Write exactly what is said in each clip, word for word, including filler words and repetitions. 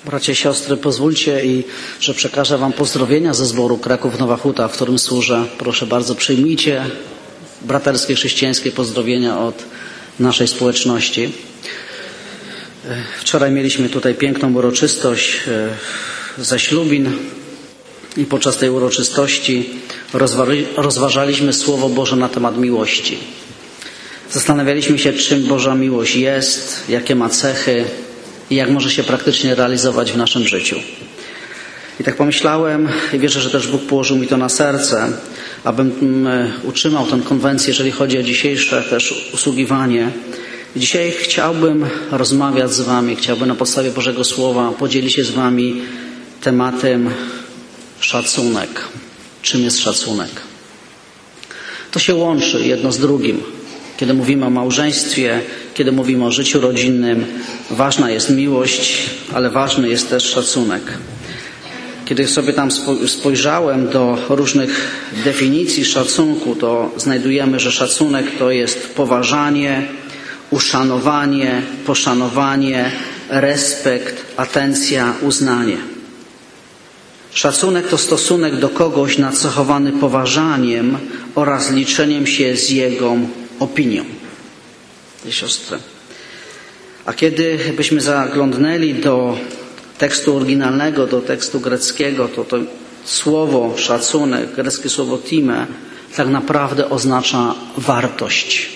Bracia i siostry, pozwólcie, i że przekażę wam pozdrowienia ze zboru Kraków Nowa Huta, w którym służę. Proszę bardzo, przyjmijcie braterskie, chrześcijańskie pozdrowienia od naszej społeczności. Wczoraj mieliśmy tutaj piękną uroczystość zaślubin i podczas tej uroczystości rozważaliśmy Słowo Boże na temat miłości. Zastanawialiśmy się, czym Boża miłość jest, jakie ma cechy i jak może się praktycznie realizować w naszym życiu. I tak pomyślałem i wierzę, że też Bóg położył mi to na serce, abym utrzymał tę konwencję, jeżeli chodzi o dzisiejsze też usługiwanie. I dzisiaj chciałbym rozmawiać z wami, chciałbym na podstawie Bożego Słowa podzielić się z wami tematem szacunek. Czym jest szacunek? To się łączy jedno z drugim. Kiedy mówimy o małżeństwie, kiedy mówimy o życiu rodzinnym, ważna jest miłość, ale ważny jest też szacunek. Kiedy sobie tam spojrzałem do różnych definicji szacunku, to znajdujemy, że szacunek to jest poważanie, uszanowanie, poszanowanie, respekt, atencja, uznanie. Szacunek to stosunek do kogoś nacechowany poważaniem oraz liczeniem się z jego opinią. Siostry. A kiedy byśmy zaglądnęli do tekstu oryginalnego, do tekstu greckiego, to to słowo szacunek, greckie słowo time, tak naprawdę oznacza wartość.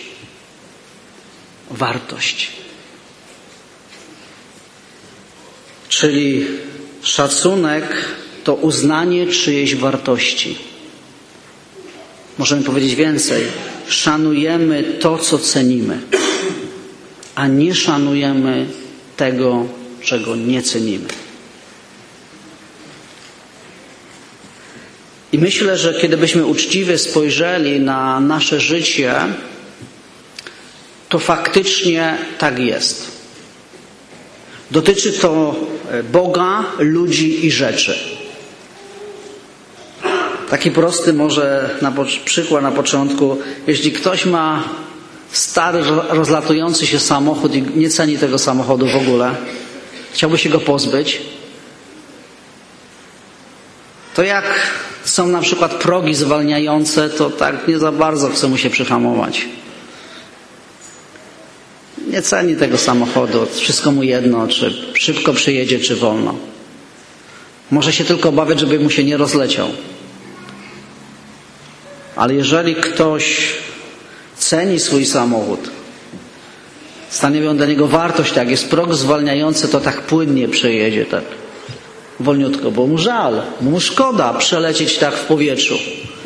Wartość. Czyli szacunek to uznanie czyjejś wartości. Możemy powiedzieć więcej. Szanujemy to, co cenimy, a nie szanujemy tego, czego nie cenimy. I myślę, że kiedy byśmy uczciwie spojrzeli na nasze życie, to faktycznie tak jest. Dotyczy to Boga, ludzi i rzeczy. Taki prosty może na przykład na początku, jeśli ktoś ma stary, rozlatujący się samochód i nie ceni tego samochodu w ogóle, chciałby się go pozbyć, to jak są na przykład progi zwalniające, to tak nie za bardzo chce mu się przyhamować. Nie ceni tego samochodu, wszystko mu jedno, czy szybko przyjedzie, czy wolno. Może się tylko obawiać, żeby mu się nie rozleciał. Ale jeżeli ktoś ceni swój samochód, stanowi on dla niego wartość, tak, jest prog zwalniający, to tak płynnie przejedzie, tak wolniutko, bo mu żal, mu szkoda przelecieć tak w powietrzu.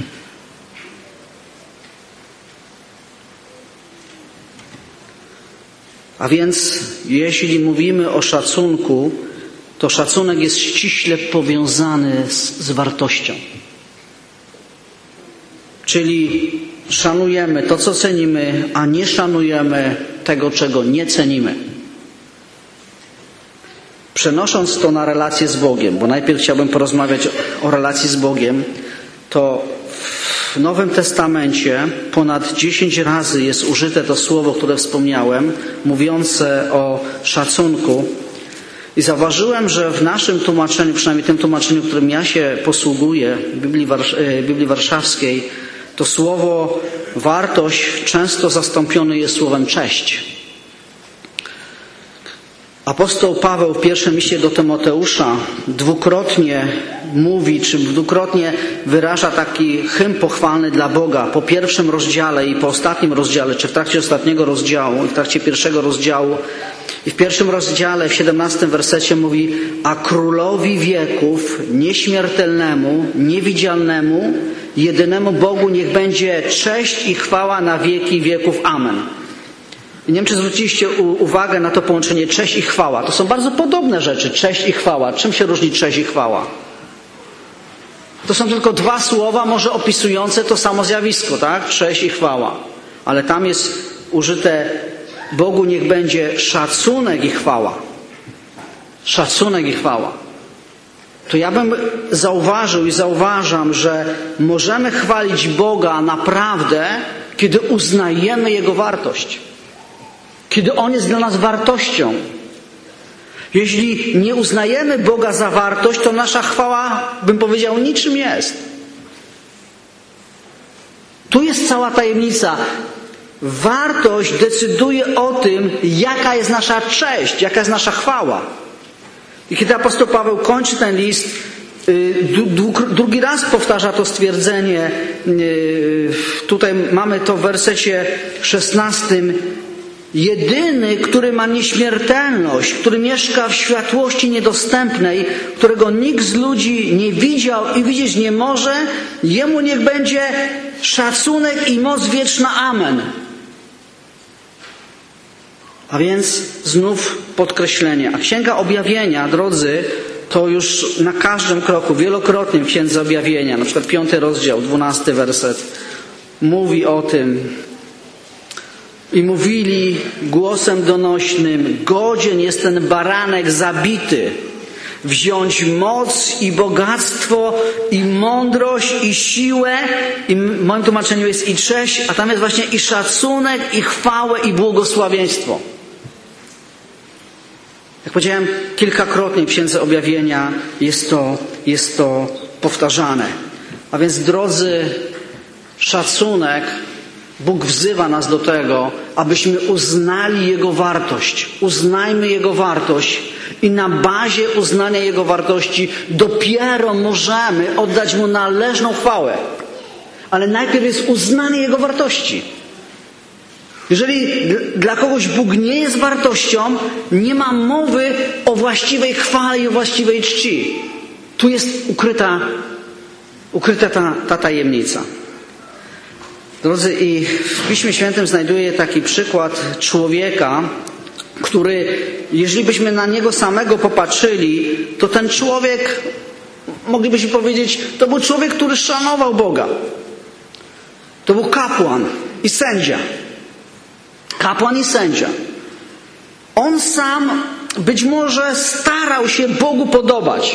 A więc jeśli mówimy o szacunku, to szacunek jest ściśle powiązany z, z wartością. Czyli szanujemy to, co cenimy, a nie szanujemy tego, czego nie cenimy. Przenosząc to na relację z Bogiem, bo najpierw chciałbym porozmawiać o relacji z Bogiem, to w Nowym Testamencie ponad dziesięć razy jest użyte to słowo, które wspomniałem, mówiące o szacunku. I zauważyłem, że w naszym tłumaczeniu, przynajmniej tym tłumaczeniu, którym ja się posługuję, Biblii, Warsz- Biblii Warszawskiej, to słowo wartość często zastąpione jest słowem cześć. Apostoł Paweł w pierwszym liście do Tymoteusza dwukrotnie mówi, czy dwukrotnie wyraża taki hymn pochwalny dla Boga. Po pierwszym rozdziale i po ostatnim rozdziale, czy w trakcie ostatniego rozdziału i w trakcie pierwszego rozdziału. I w pierwszym rozdziale, w siedemnastym wersecie mówi: a królowi wieków, nieśmiertelnemu, niewidzialnemu, jedynemu Bogu niech będzie cześć i chwała na wieki wieków. Amen. Nie wiem, czy zwróciliście uwagę na to połączenie cześć i chwała. To są bardzo podobne rzeczy, cześć i chwała. Czym się różni cześć i chwała? To są tylko dwa słowa, może opisujące to samo zjawisko, tak? Cześć i chwała. Ale tam jest użyte: Bogu niech będzie szacunek i chwała. Szacunek i chwała. To ja bym zauważył i zauważam, że możemy chwalić Boga naprawdę, kiedy uznajemy Jego wartość. Kiedy On jest dla nas wartością. Jeśli nie uznajemy Boga za wartość, to nasza chwała, bym powiedział, niczym jest. Tu jest cała tajemnica. Wartość decyduje o tym, jaka jest nasza cześć, jaka jest nasza chwała. I kiedy apostoł Paweł kończy ten list, drugi raz powtarza to stwierdzenie. Tutaj mamy to w wersecie szesnastym. Jedyny, który ma nieśmiertelność, który mieszka w światłości niedostępnej, którego nikt z ludzi nie widział i widzieć nie może, jemu niech będzie szacunek i moc wieczna. Amen. A więc znów podkreślenie. A Księga Objawienia, drodzy, to już na każdym kroku, wielokrotnie w Księdze Objawienia, na przykład piąty rozdział, dwunasty werset, mówi o tym. I mówili głosem donośnym, godzien jest ten baranek zabity, wziąć moc i bogactwo i mądrość i siłę, i w moim tłumaczeniu jest i cześć, a tam jest właśnie i szacunek, i chwałę, i błogosławieństwo. Jak powiedziałem, kilkakrotnie w Księdze Objawienia jest to, jest to powtarzane. A więc, drodzy, szacunek, Bóg wzywa nas do tego, abyśmy uznali Jego wartość. Uznajmy Jego wartość i na bazie uznania Jego wartości dopiero możemy oddać Mu należną chwałę. Ale najpierw jest uznanie Jego wartości. Jeżeli dla kogoś Bóg nie jest wartością, nie ma mowy o właściwej chwale i o właściwej czci. Tu jest ukryta, ukryta ta, ta tajemnica. Drodzy, i w Piśmie Świętym znajduję taki przykład człowieka, który, jeżeli byśmy na niego samego popatrzyli, to ten człowiek, moglibyśmy powiedzieć, to był człowiek, który szanował Boga. To był kapłan i sędzia. Kapłan i sędzia. On sam być może starał się Bogu podobać.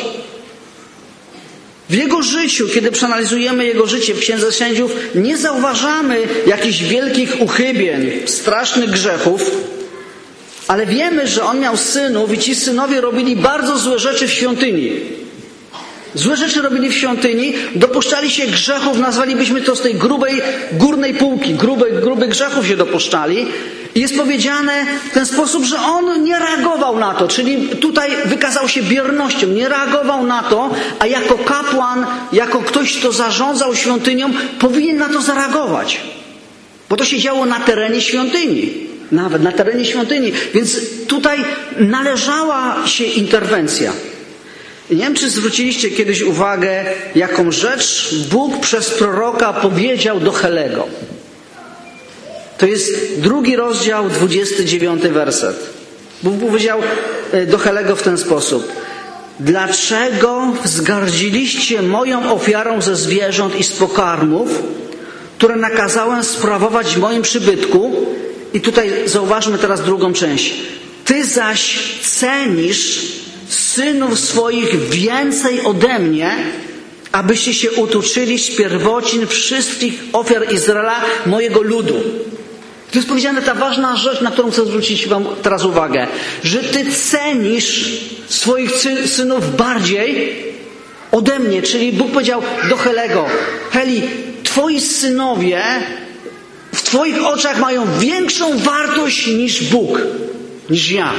W jego życiu, kiedy przeanalizujemy jego życie w Księdze Sędziów, nie zauważamy jakichś wielkich uchybień, strasznych grzechów, ale wiemy, że on miał synów i ci synowie robili bardzo złe rzeczy w świątyni. Złe rzeczy robili w świątyni, dopuszczali się grzechów, nazwalibyśmy to z tej grubej, górnej półki, grubej, grubych grzechów się dopuszczali. I jest powiedziane w ten sposób, że on nie reagował na to, czyli tutaj wykazał się biernością, nie reagował na to, a jako kapłan, jako ktoś, kto zarządzał świątynią, powinien na to zareagować. Bo to się działo na terenie świątyni, nawet na terenie świątyni, więc tutaj należała się interwencja. I nie wiem, czy zwróciliście kiedyś uwagę, jaką rzecz Bóg przez proroka powiedział do Helego. To jest drugi rozdział, dwudziesty dziewiąty werset. Bóg powiedział do Helego w ten sposób. Dlaczego wzgardziliście moją ofiarą ze zwierząt i z pokarmów, które nakazałem sprawować w moim przybytku? I tutaj zauważmy teraz drugą część. Ty zaś cenisz synów swoich więcej ode mnie, abyście się utuczyli z pierwocin wszystkich ofiar Izraela, mojego ludu. To jest powiedziane ta ważna rzecz, na którą chcę zwrócić wam teraz uwagę. Że ty cenisz swoich synów bardziej ode mnie. Czyli Bóg powiedział do Helego: Heli, twoi synowie w twoich oczach mają większą wartość niż Bóg, niż ja.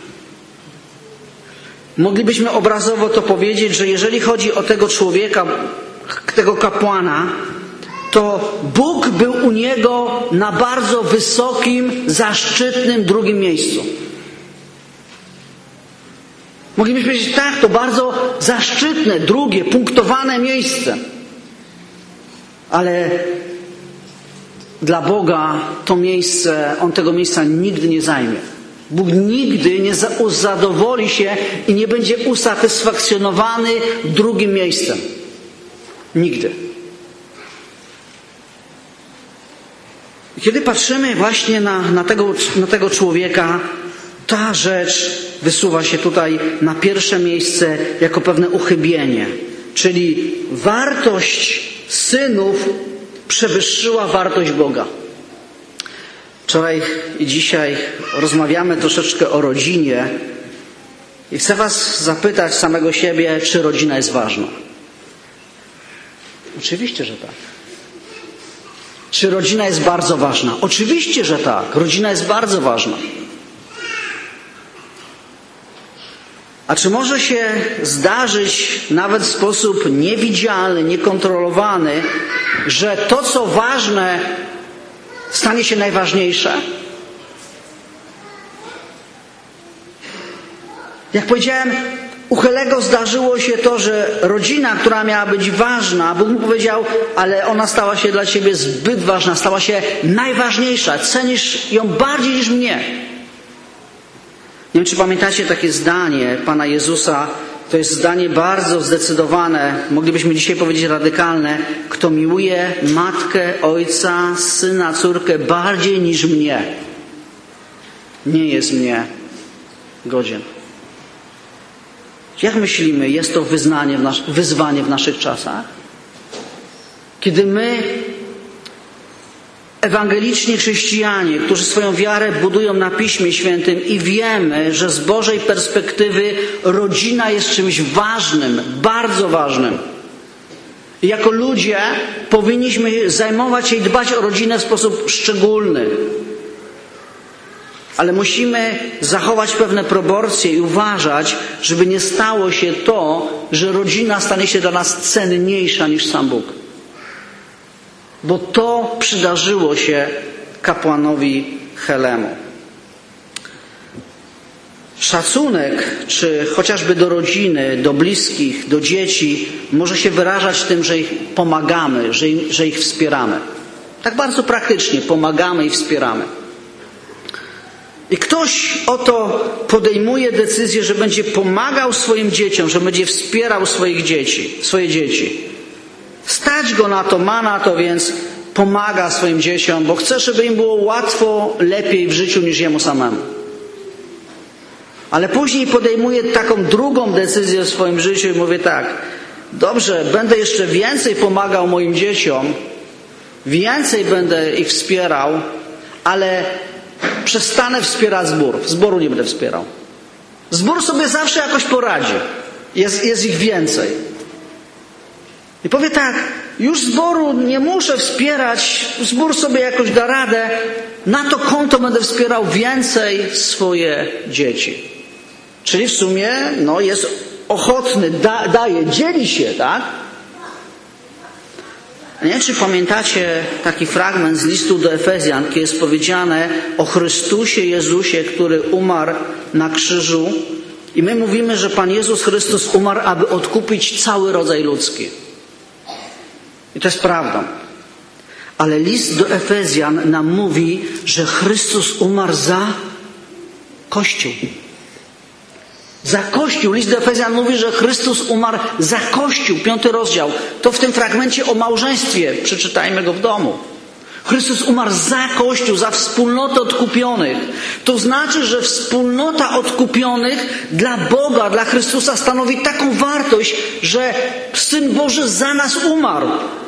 Moglibyśmy obrazowo to powiedzieć, że jeżeli chodzi o tego człowieka, tego kapłana, to Bóg był u niego na bardzo wysokim, zaszczytnym drugim miejscu. Moglibyśmy powiedzieć, tak, to bardzo zaszczytne, drugie, punktowane miejsce. Ale dla Boga to miejsce, On tego miejsca nigdy nie zajmie. Bóg nigdy nie zadowoli się i nie będzie usatysfakcjonowany drugim miejscem. Nigdy. Kiedy patrzymy właśnie na, na, tego, na tego człowieka, ta rzecz wysuwa się tutaj na pierwsze miejsce jako pewne uchybienie. Czyli wartość synów przewyższyła wartość Boga. Wczoraj i dzisiaj rozmawiamy troszeczkę o rodzinie I chcę was zapytać samego siebie, czy rodzina jest ważna? Oczywiście, że tak. Czy rodzina jest bardzo ważna? Oczywiście, że tak. Rodzina jest bardzo ważna. A czy może się zdarzyć nawet w sposób niewidzialny, niekontrolowany, że to, co ważne, stanie się najważniejsze? Jak powiedziałem, u Helego zdarzyło się to, że rodzina, która miała być ważna, Bóg mu powiedział, ale ona stała się dla ciebie zbyt ważna, stała się najważniejsza. Cenisz ją bardziej niż mnie. Nie wiem, czy pamiętacie takie zdanie Pana Jezusa. To jest zdanie bardzo zdecydowane, moglibyśmy dzisiaj powiedzieć radykalne. Kto miłuje matkę, ojca, syna, córkę bardziej niż mnie, nie jest mnie godzien. Jak myślimy, jest to wyznanie w nas, wyzwanie w naszych czasach? Kiedy my, ewangeliczni chrześcijanie, którzy swoją wiarę budują na Piśmie Świętym i wiemy, że z Bożej perspektywy rodzina jest czymś ważnym, bardzo ważnym. I jako ludzie powinniśmy zajmować się i dbać o rodzinę w sposób szczególny. Ale musimy zachować pewne proporcje i uważać, żeby nie stało się to, że rodzina stanie się dla nas cenniejsza niż sam Bóg. Bo to przydarzyło się kapłanowi Helemu. Szacunek, czy chociażby do rodziny, do bliskich, do dzieci, może się wyrażać tym, że ich pomagamy, że, im, że ich wspieramy. Tak bardzo praktycznie pomagamy i wspieramy. I ktoś oto podejmuje decyzję, że będzie pomagał swoim dzieciom, że będzie wspierał swoich dzieci, swoje dzieci. Stać go na to, ma na to, więc pomaga swoim dzieciom, bo chce, żeby im było łatwo, lepiej w życiu niż jemu samemu. Ale później podejmuje taką drugą decyzję w swoim życiu i mówi tak, dobrze, będę jeszcze więcej pomagał moim dzieciom, więcej będę ich wspierał, ale przestanę wspierać zbór. Zboru nie będę wspierał. Zbór sobie zawsze jakoś poradzi. Jest, jest ich więcej. I powie tak, już zboru nie muszę wspierać, zbór sobie jakoś da radę, na to konto będę wspierał więcej swoje dzieci. Czyli w sumie no, jest ochotny, da, daje, dzieli się, tak? Nie wiem, czy pamiętacie taki fragment z listu do Efezjan, gdzie jest powiedziane o Chrystusie Jezusie, który umarł na krzyżu. I my mówimy, że Pan Jezus Chrystus umarł, aby odkupić cały rodzaj ludzki. I to jest prawdą. Ale list do Efezjan nam mówi, że Chrystus umarł za Kościół. Za Kościół. List do Efezjan mówi, że Chrystus umarł za Kościół. Piąty rozdział. To w tym fragmencie o małżeństwie. Przeczytajmy go w domu. Chrystus umarł za Kościół, za wspólnotę odkupionych. To znaczy, że wspólnota odkupionych dla Boga, dla Chrystusa stanowi taką wartość, że Syn Boży za nas umarł.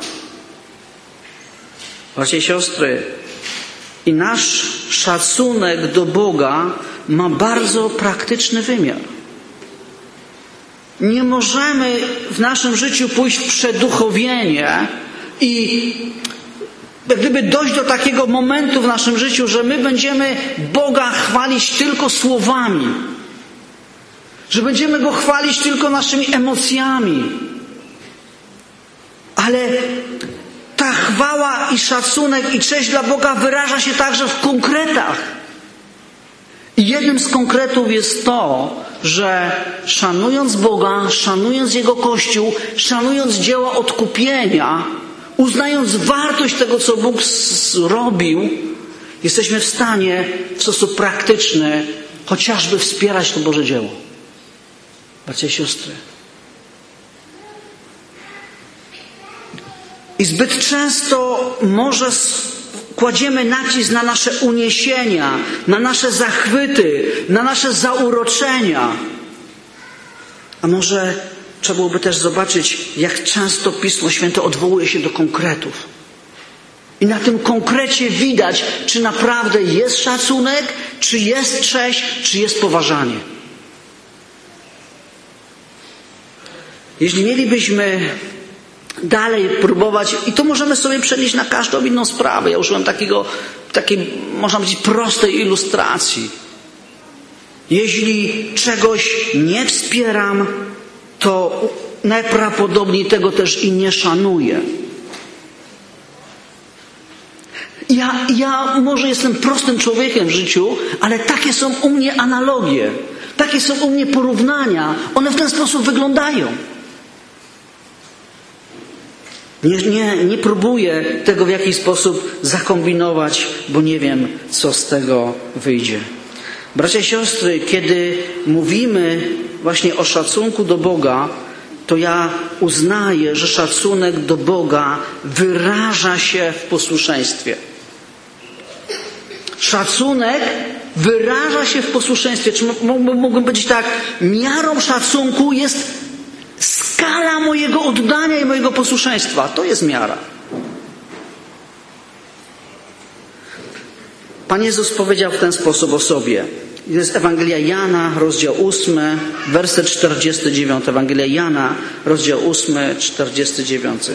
Bracia i siostry, i nasz szacunek do Boga ma bardzo praktyczny wymiar. Nie możemy w naszym życiu pójść w przeduchowienie i jak gdyby dojść do takiego momentu w naszym życiu, że my będziemy Boga chwalić tylko słowami. Że będziemy Go chwalić tylko naszymi emocjami. Ale ta chwała i szacunek i cześć dla Boga wyraża się także w konkretach. I jednym z konkretów jest to, że szanując Boga, szanując Jego Kościół, szanując dzieła odkupienia, uznając wartość tego, co Bóg zrobił, jesteśmy w stanie w sposób praktyczny chociażby wspierać to Boże dzieło. Bracia i siostry. I zbyt często może kładziemy nacisk na nasze uniesienia, na nasze zachwyty, na nasze zauroczenia. A może trzeba byłoby też zobaczyć, jak często Pismo Święte odwołuje się do konkretów. I na tym konkrecie widać, czy naprawdę jest szacunek, czy jest cześć, czy jest poważanie. Jeśli mielibyśmy dalej próbować, i to możemy sobie przenieść na każdą inną sprawę. Ja użyłem takiego, takiej, można powiedzieć, prostej ilustracji. Jeśli czegoś nie wspieram, to najprawdopodobniej tego też i nie szanuję. Ja, ja może jestem prostym człowiekiem w życiu, ale takie są u mnie analogie. Takie są u mnie porównania. One w ten sposób wyglądają. Nie, nie, nie próbuję tego w jakiś sposób zakombinować, bo nie wiem, co z tego wyjdzie. Bracia i siostry, kiedy mówimy właśnie o szacunku do Boga, to ja uznaję, że szacunek do Boga wyraża się w posłuszeństwie. Szacunek wyraża się w posłuszeństwie. Czy mógłbym powiedzieć tak, miarą szacunku jest skala mojego oddania i mojego posłuszeństwa. To jest miara. Pan Jezus powiedział w ten sposób o sobie. To jest Ewangelia Jana, rozdział ósmy, werset czterdziesty dziewiąty. Ewangelia Jana, rozdział ósmy, czterdziesty dziewiąty.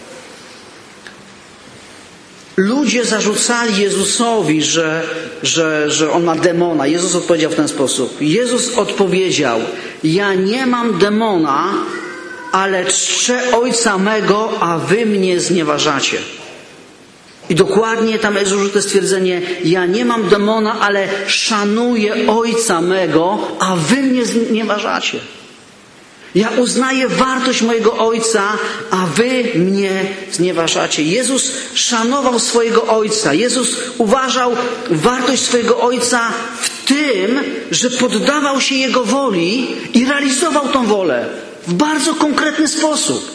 Ludzie zarzucali Jezusowi, że, że, że on ma demona. Jezus odpowiedział w ten sposób. Jezus odpowiedział: ja nie mam demona, ale czczę Ojca mego, a wy mnie znieważacie. I dokładnie tam jest użyte stwierdzenie: ja nie mam demona, ale szanuję Ojca mego, a wy mnie znieważacie. Ja uznaję wartość mojego Ojca, a wy mnie znieważacie. Jezus szanował swojego Ojca. Jezus uważał wartość swojego Ojca w tym, że poddawał się Jego woli i realizował tą wolę w bardzo konkretny sposób.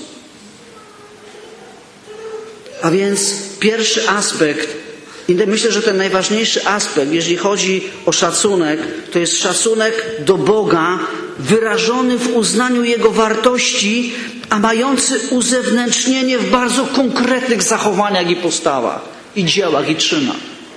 A więc pierwszy aspekt, i myślę, że ten najważniejszy aspekt, jeżeli chodzi o szacunek, to jest szacunek do Boga wyrażony w uznaniu Jego wartości, a mający uzewnętrznienie w bardzo konkretnych zachowaniach i postawach, i dziełach, i czynach.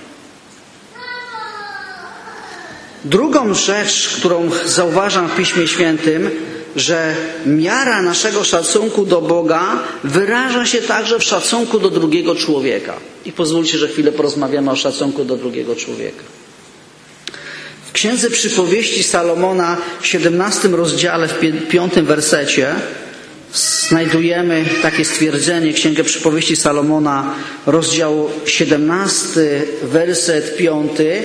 Drugą rzecz, którą zauważam w Piśmie Świętym, że miara naszego szacunku do Boga wyraża się także w szacunku do drugiego człowieka. I pozwólcie, że chwilę porozmawiamy o szacunku do drugiego człowieka. W Księdze Przypowieści Salomona w siedemnastym rozdziale, w piątym wersecie znajdujemy takie stwierdzenie. Księgę Przypowieści Salomona, rozdział siedemnasty, werset piąty.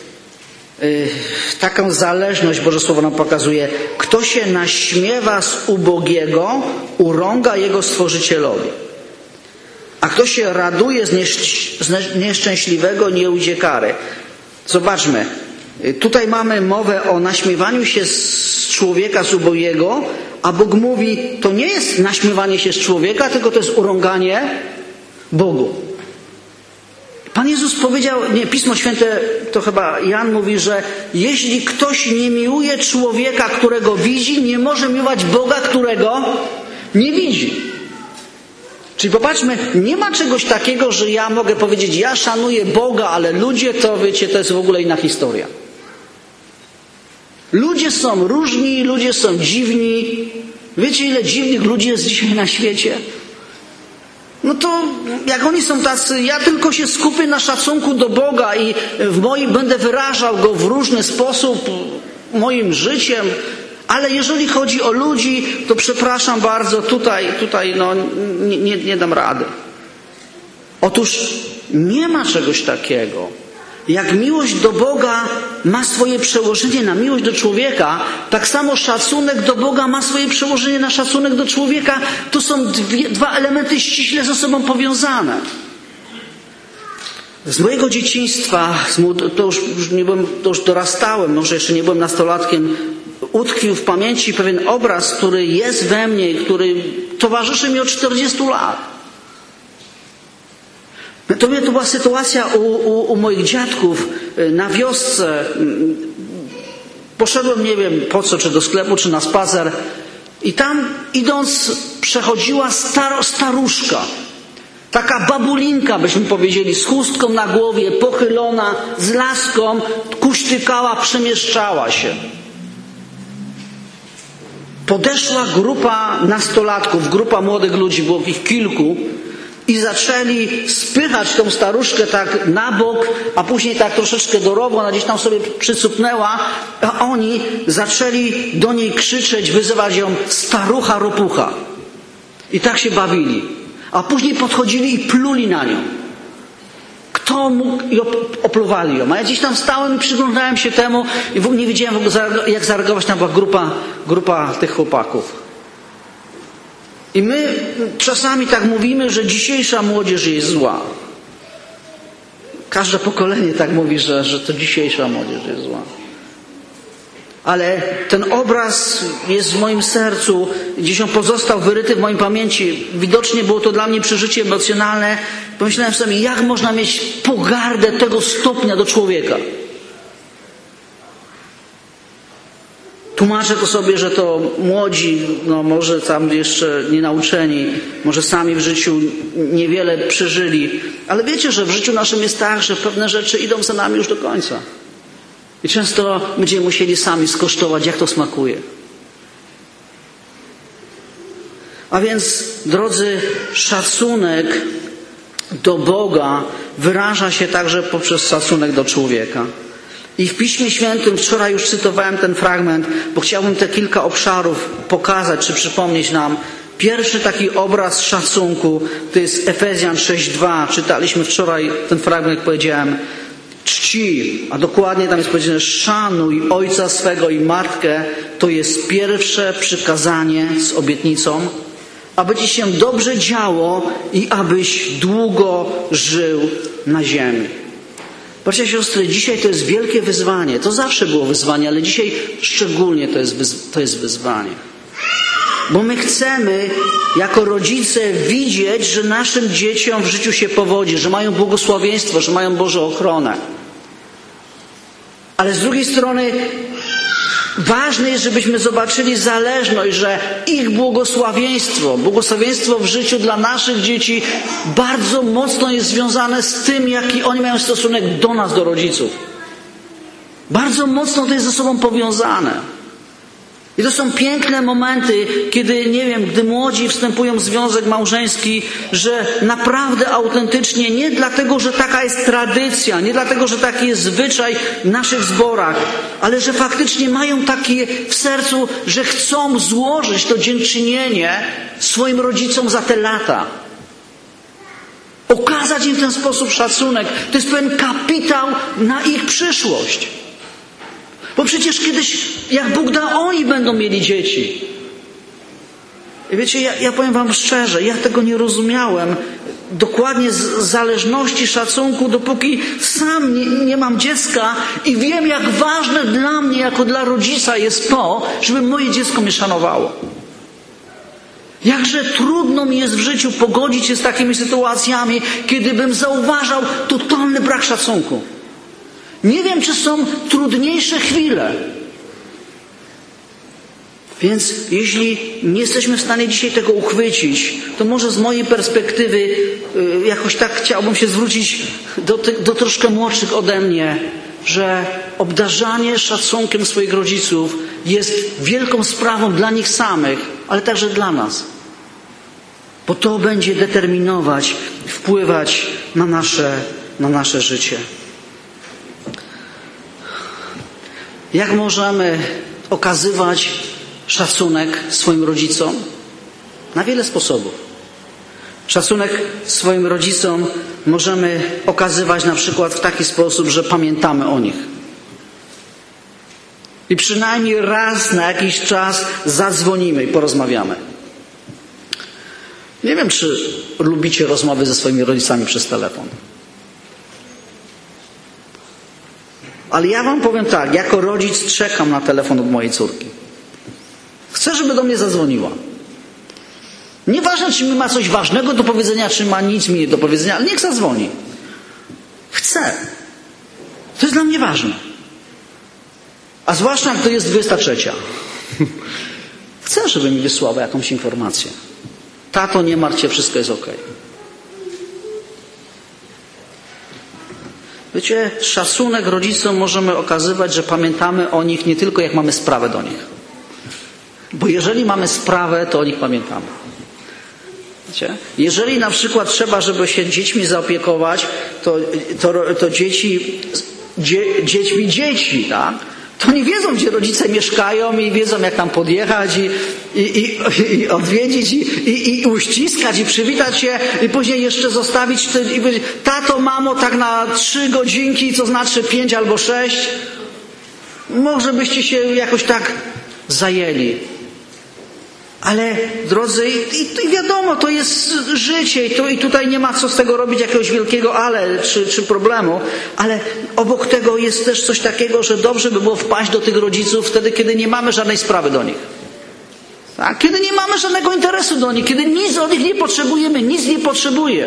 Taką zależność Boże Słowo nam pokazuje. Kto się naśmiewa z ubogiego, urąga jego Stworzycielowi. A kto się raduje z, nieszcz- z nieszczęśliwego, nie ujdzie kary. Zobaczmy. Tutaj mamy mowę o naśmiewaniu się z człowieka, z ubogiego, a Bóg mówi, to nie jest naśmiewanie się z człowieka, tylko to jest urąganie Bogu. Pan Jezus powiedział, nie, Pismo Święte, to chyba Jan mówi, że jeśli ktoś nie miłuje człowieka, którego widzi, nie może miłować Boga, którego nie widzi. Czyli popatrzmy, nie ma czegoś takiego, że ja mogę powiedzieć, ja szanuję Boga, ale ludzie to, wiecie, to jest w ogóle inna historia. Ludzie są różni, ludzie są dziwni. Wiecie, ile dziwnych ludzi jest dzisiaj na świecie? No to jak oni są tacy, ja tylko się skupię na szacunku do Boga i w moim będę wyrażał go w różny sposób moim życiem, ale jeżeli chodzi o ludzi, to przepraszam bardzo, tutaj, tutaj no, nie, nie, nie dam rady. Otóż nie ma czegoś takiego. Jak miłość do Boga ma swoje przełożenie na miłość do człowieka, tak samo szacunek do Boga ma swoje przełożenie na szacunek do człowieka. To są dwie, dwa elementy ściśle ze sobą powiązane. Z mojego dzieciństwa, to już, już, nie byłem, to już dorastałem, może jeszcze nie byłem nastolatkiem, utkwił w pamięci pewien obraz, który jest we mnie, który towarzyszy mi od czterdziestu lat. To, to była sytuacja u, u, u moich dziadków na wiosce. Poszedłem, nie wiem po co, czy do sklepu, czy na spacer. I tam idąc przechodziła star, staruszka. Taka babulinka, byśmy powiedzieli, z chustką na głowie, pochylona, z laską, kuśtykała, przemieszczała się. podeszła grupa nastolatków, grupa młodych ludzi, było ich kilku, i zaczęli spychać tą staruszkę tak na bok, a później tak troszeczkę do rowu, ona gdzieś tam sobie przycupnęła, a oni zaczęli do niej krzyczeć, wyzywać ją starucha ropucha. I tak się bawili. A później podchodzili i pluli na nią. Kto mógł, i opluwali ją. A ja gdzieś tam stałem i przyglądałem się temu i w ogóle nie wiedziałem, jak zareagować. Tam była grupa, grupa tych chłopaków. I my czasami tak mówimy, że dzisiejsza młodzież jest zła. Każde pokolenie tak mówi, że, że to dzisiejsza młodzież jest zła. Ale ten obraz jest w moim sercu, gdzieś on pozostał wyryty w mojej pamięci. Widocznie było to dla mnie przeżycie emocjonalne. Pomyślałem sobie, jak można mieć pogardę tego stopnia do człowieka. Tłumaczę to sobie, że to młodzi, no może tam jeszcze nienauczeni, może sami w życiu niewiele przeżyli. Ale wiecie, że w życiu naszym jest tak, że pewne rzeczy idą za nami już do końca. I często będziemy musieli sami skosztować, jak to smakuje. A więc, drodzy, szacunek do Boga wyraża się także poprzez szacunek do człowieka. I w Piśmie Świętym, wczoraj już cytowałem ten fragment, bo chciałbym te kilka obszarów pokazać, czy przypomnieć nam. Pierwszy taki obraz szacunku to jest Efezjan sześć dwa. Czytaliśmy wczoraj ten fragment, jak powiedziałem. Czci, a dokładnie tam jest powiedziane: szanuj ojca swego i matkę. To jest pierwsze przykazanie z obietnicą, aby ci się dobrze działo i abyś długo żył na ziemi. Bracia i siostry, dzisiaj to jest wielkie wyzwanie. To zawsze było wyzwanie, ale dzisiaj szczególnie to jest, wyz- to jest wyzwanie. Bo my chcemy jako rodzice widzieć, że naszym dzieciom w życiu się powodzi, że mają błogosławieństwo, że mają Bożą ochronę. Ale z drugiej strony ważne jest, żebyśmy zobaczyli zależność, że ich błogosławieństwo, błogosławieństwo w życiu dla naszych dzieci bardzo mocno jest związane z tym, jaki oni mają stosunek do nas, do rodziców. Bardzo mocno to jest ze sobą powiązane. I to są piękne momenty, kiedy, nie wiem, gdy młodzi wstępują w związek małżeński, że naprawdę autentycznie, nie dlatego, że taka jest tradycja, nie dlatego, że taki jest zwyczaj w naszych zborach, ale że faktycznie mają takie w sercu, że chcą złożyć to dziękczynienie swoim rodzicom za te lata. Okazać im w ten sposób szacunek. To jest pewien kapitał na ich przyszłość. Bo przecież kiedyś, jak Bóg da, oni będą mieli dzieci. I wiecie, ja, ja powiem wam szczerze, ja tego nie rozumiałem dokładnie z zależności, szacunku, dopóki sam nie, nie mam dziecka i wiem, jak ważne dla mnie, jako dla rodzica jest to, żeby moje dziecko mnie szanowało. Jakże trudno mi jest w życiu pogodzić się z takimi sytuacjami, kiedy bym zauważał totalny brak szacunku. Nie wiem, czy są trudniejsze chwile. Więc jeśli nie jesteśmy w stanie dzisiaj tego uchwycić, to może z mojej perspektywy jakoś tak chciałbym się zwrócić do, ty, do troszkę młodszych ode mnie, że obdarzanie szacunkiem swoich rodziców jest wielką sprawą dla nich samych, ale także dla nas. Bo to będzie determinować, wpływać na nasze, na nasze życie. Jak możemy okazywać szacunek swoim rodzicom? Na wiele sposobów. Szacunek swoim rodzicom możemy okazywać na przykład w taki sposób, że pamiętamy o nich. I przynajmniej raz na jakiś czas zadzwonimy i porozmawiamy. Nie wiem, czy lubicie rozmowy ze swoimi rodzicami przez telefon. Ale ja wam powiem tak, jako rodzic czekam na telefon od mojej córki. Chcę, żeby do mnie zadzwoniła. Nieważne, czy mi ma coś ważnego do powiedzenia, czy ma nic mi do powiedzenia, ale niech zadzwoni. Chcę. To jest dla mnie ważne. A zwłaszcza, gdy jest dwudziesta trzecia. Chcę, żeby mi wysłała jakąś informację. Tato, nie martw się, wszystko jest okej. Wiecie, szacunek rodzicom możemy okazywać, że pamiętamy o nich nie tylko jak mamy sprawę do nich. Bo jeżeli mamy sprawę, to o nich pamiętamy. Wiecie? Jeżeli na przykład trzeba, żeby się dziećmi zaopiekować, to, to, to dzieci, dzie, dziećmi dzieci, tak? To nie wiedzą, gdzie rodzice mieszkają i wiedzą, jak tam podjechać i, i, i, i odwiedzić i, i, i uściskać i przywitać się i później jeszcze zostawić i powiedzieć: tato, mamo, tak na trzy godzinki, co znaczy pięć albo sześć. Może byście się jakoś tak zajęli. Ale drodzy, i, i wiadomo, to jest życie i, to, i tutaj nie ma co z tego robić jakiegoś wielkiego ale czy, czy problemu, ale obok tego jest też coś takiego, że dobrze by było wpaść do tych rodziców wtedy, kiedy nie mamy żadnej sprawy do nich. Tak? Kiedy nie mamy żadnego interesu do nich, kiedy nic od nich nie potrzebujemy, nic nie potrzebuję.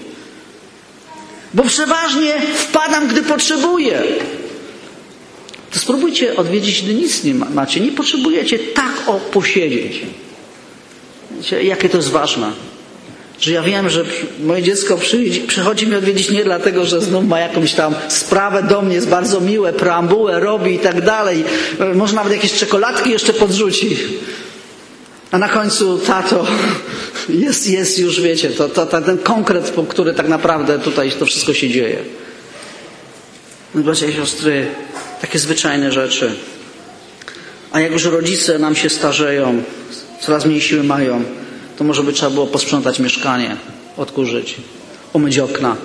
Bo przeważnie wpadam, gdy potrzebuję. To spróbujcie odwiedzić, gdy nic nie macie. Nie potrzebujecie tak o posiedzieć. Wiecie, jakie to jest ważne. Że ja wiem, że moje dziecko przychodzi, przychodzi mnie odwiedzić nie dlatego, że znów ma jakąś tam sprawę do mnie, jest bardzo miłe, preambułę robi i tak dalej. Może nawet jakieś czekoladki jeszcze podrzuci. A na końcu: tato, jest, jest już, wiecie, to, to, to ten konkret, po który tak naprawdę tutaj to wszystko się dzieje. No, bracia i siostry, takie zwyczajne rzeczy. A jak już rodzice nam się starzeją, coraz mniej siły mają, to może by trzeba było posprzątać mieszkanie, odkurzyć, umyć okna.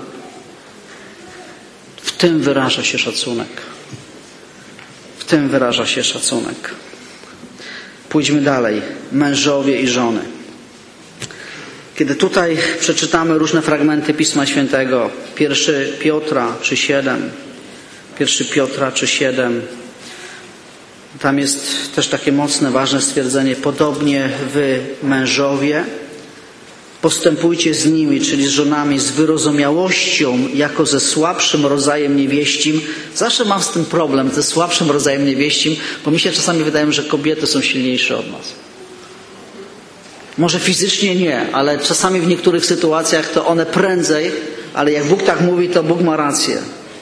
W tym wyraża się szacunek. W tym wyraża się szacunek. Pójdźmy dalej. Mężowie i żony. Kiedy tutaj przeczytamy różne fragmenty Pisma Świętego, pierwszy Piotra czy siedem, pierwszy Piotra czy siedem, tam jest też takie mocne, ważne stwierdzenie: podobnie wy, mężowie, postępujcie z nimi, czyli z żonami, z wyrozumiałością, jako ze słabszym rodzajem niewieścim. Zawsze mam z tym problem, ze słabszym rodzajem niewieścim, bo mi się czasami wydaje, że kobiety są silniejsze od nas. Może fizycznie nie, ale czasami w niektórych sytuacjach to one prędzej, ale jak Bóg tak mówi, to Bóg ma rację.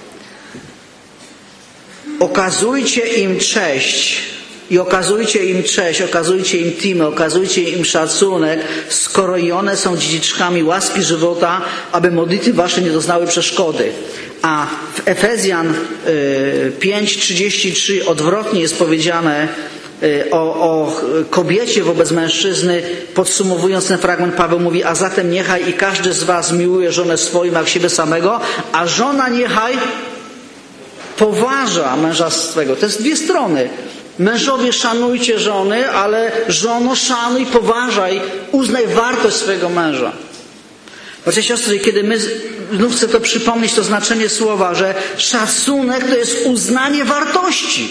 Okazujcie im cześć i okazujcie im cześć, okazujcie im timę, okazujcie im szacunek, skoro i one są dziedziczkami łaski żywota, aby modlitwy wasze nie doznały przeszkody. A w Efezjan pięć trzydzieści trzy odwrotnie jest powiedziane o, o kobiecie wobec mężczyzny. Podsumowując ten fragment, Paweł mówi: a zatem niechaj i każdy z was miłuje żonę swoją jak siebie samego, a żona niechaj poważa męża swego. To jest dwie strony. Mężowie, szanujcie żony, ale żono, szanuj, poważaj, uznaj wartość swojego męża. Bracia i siostry, kiedy my, znów chcę to przypomnieć, to znaczenie słowa, że szacunek to jest uznanie wartości.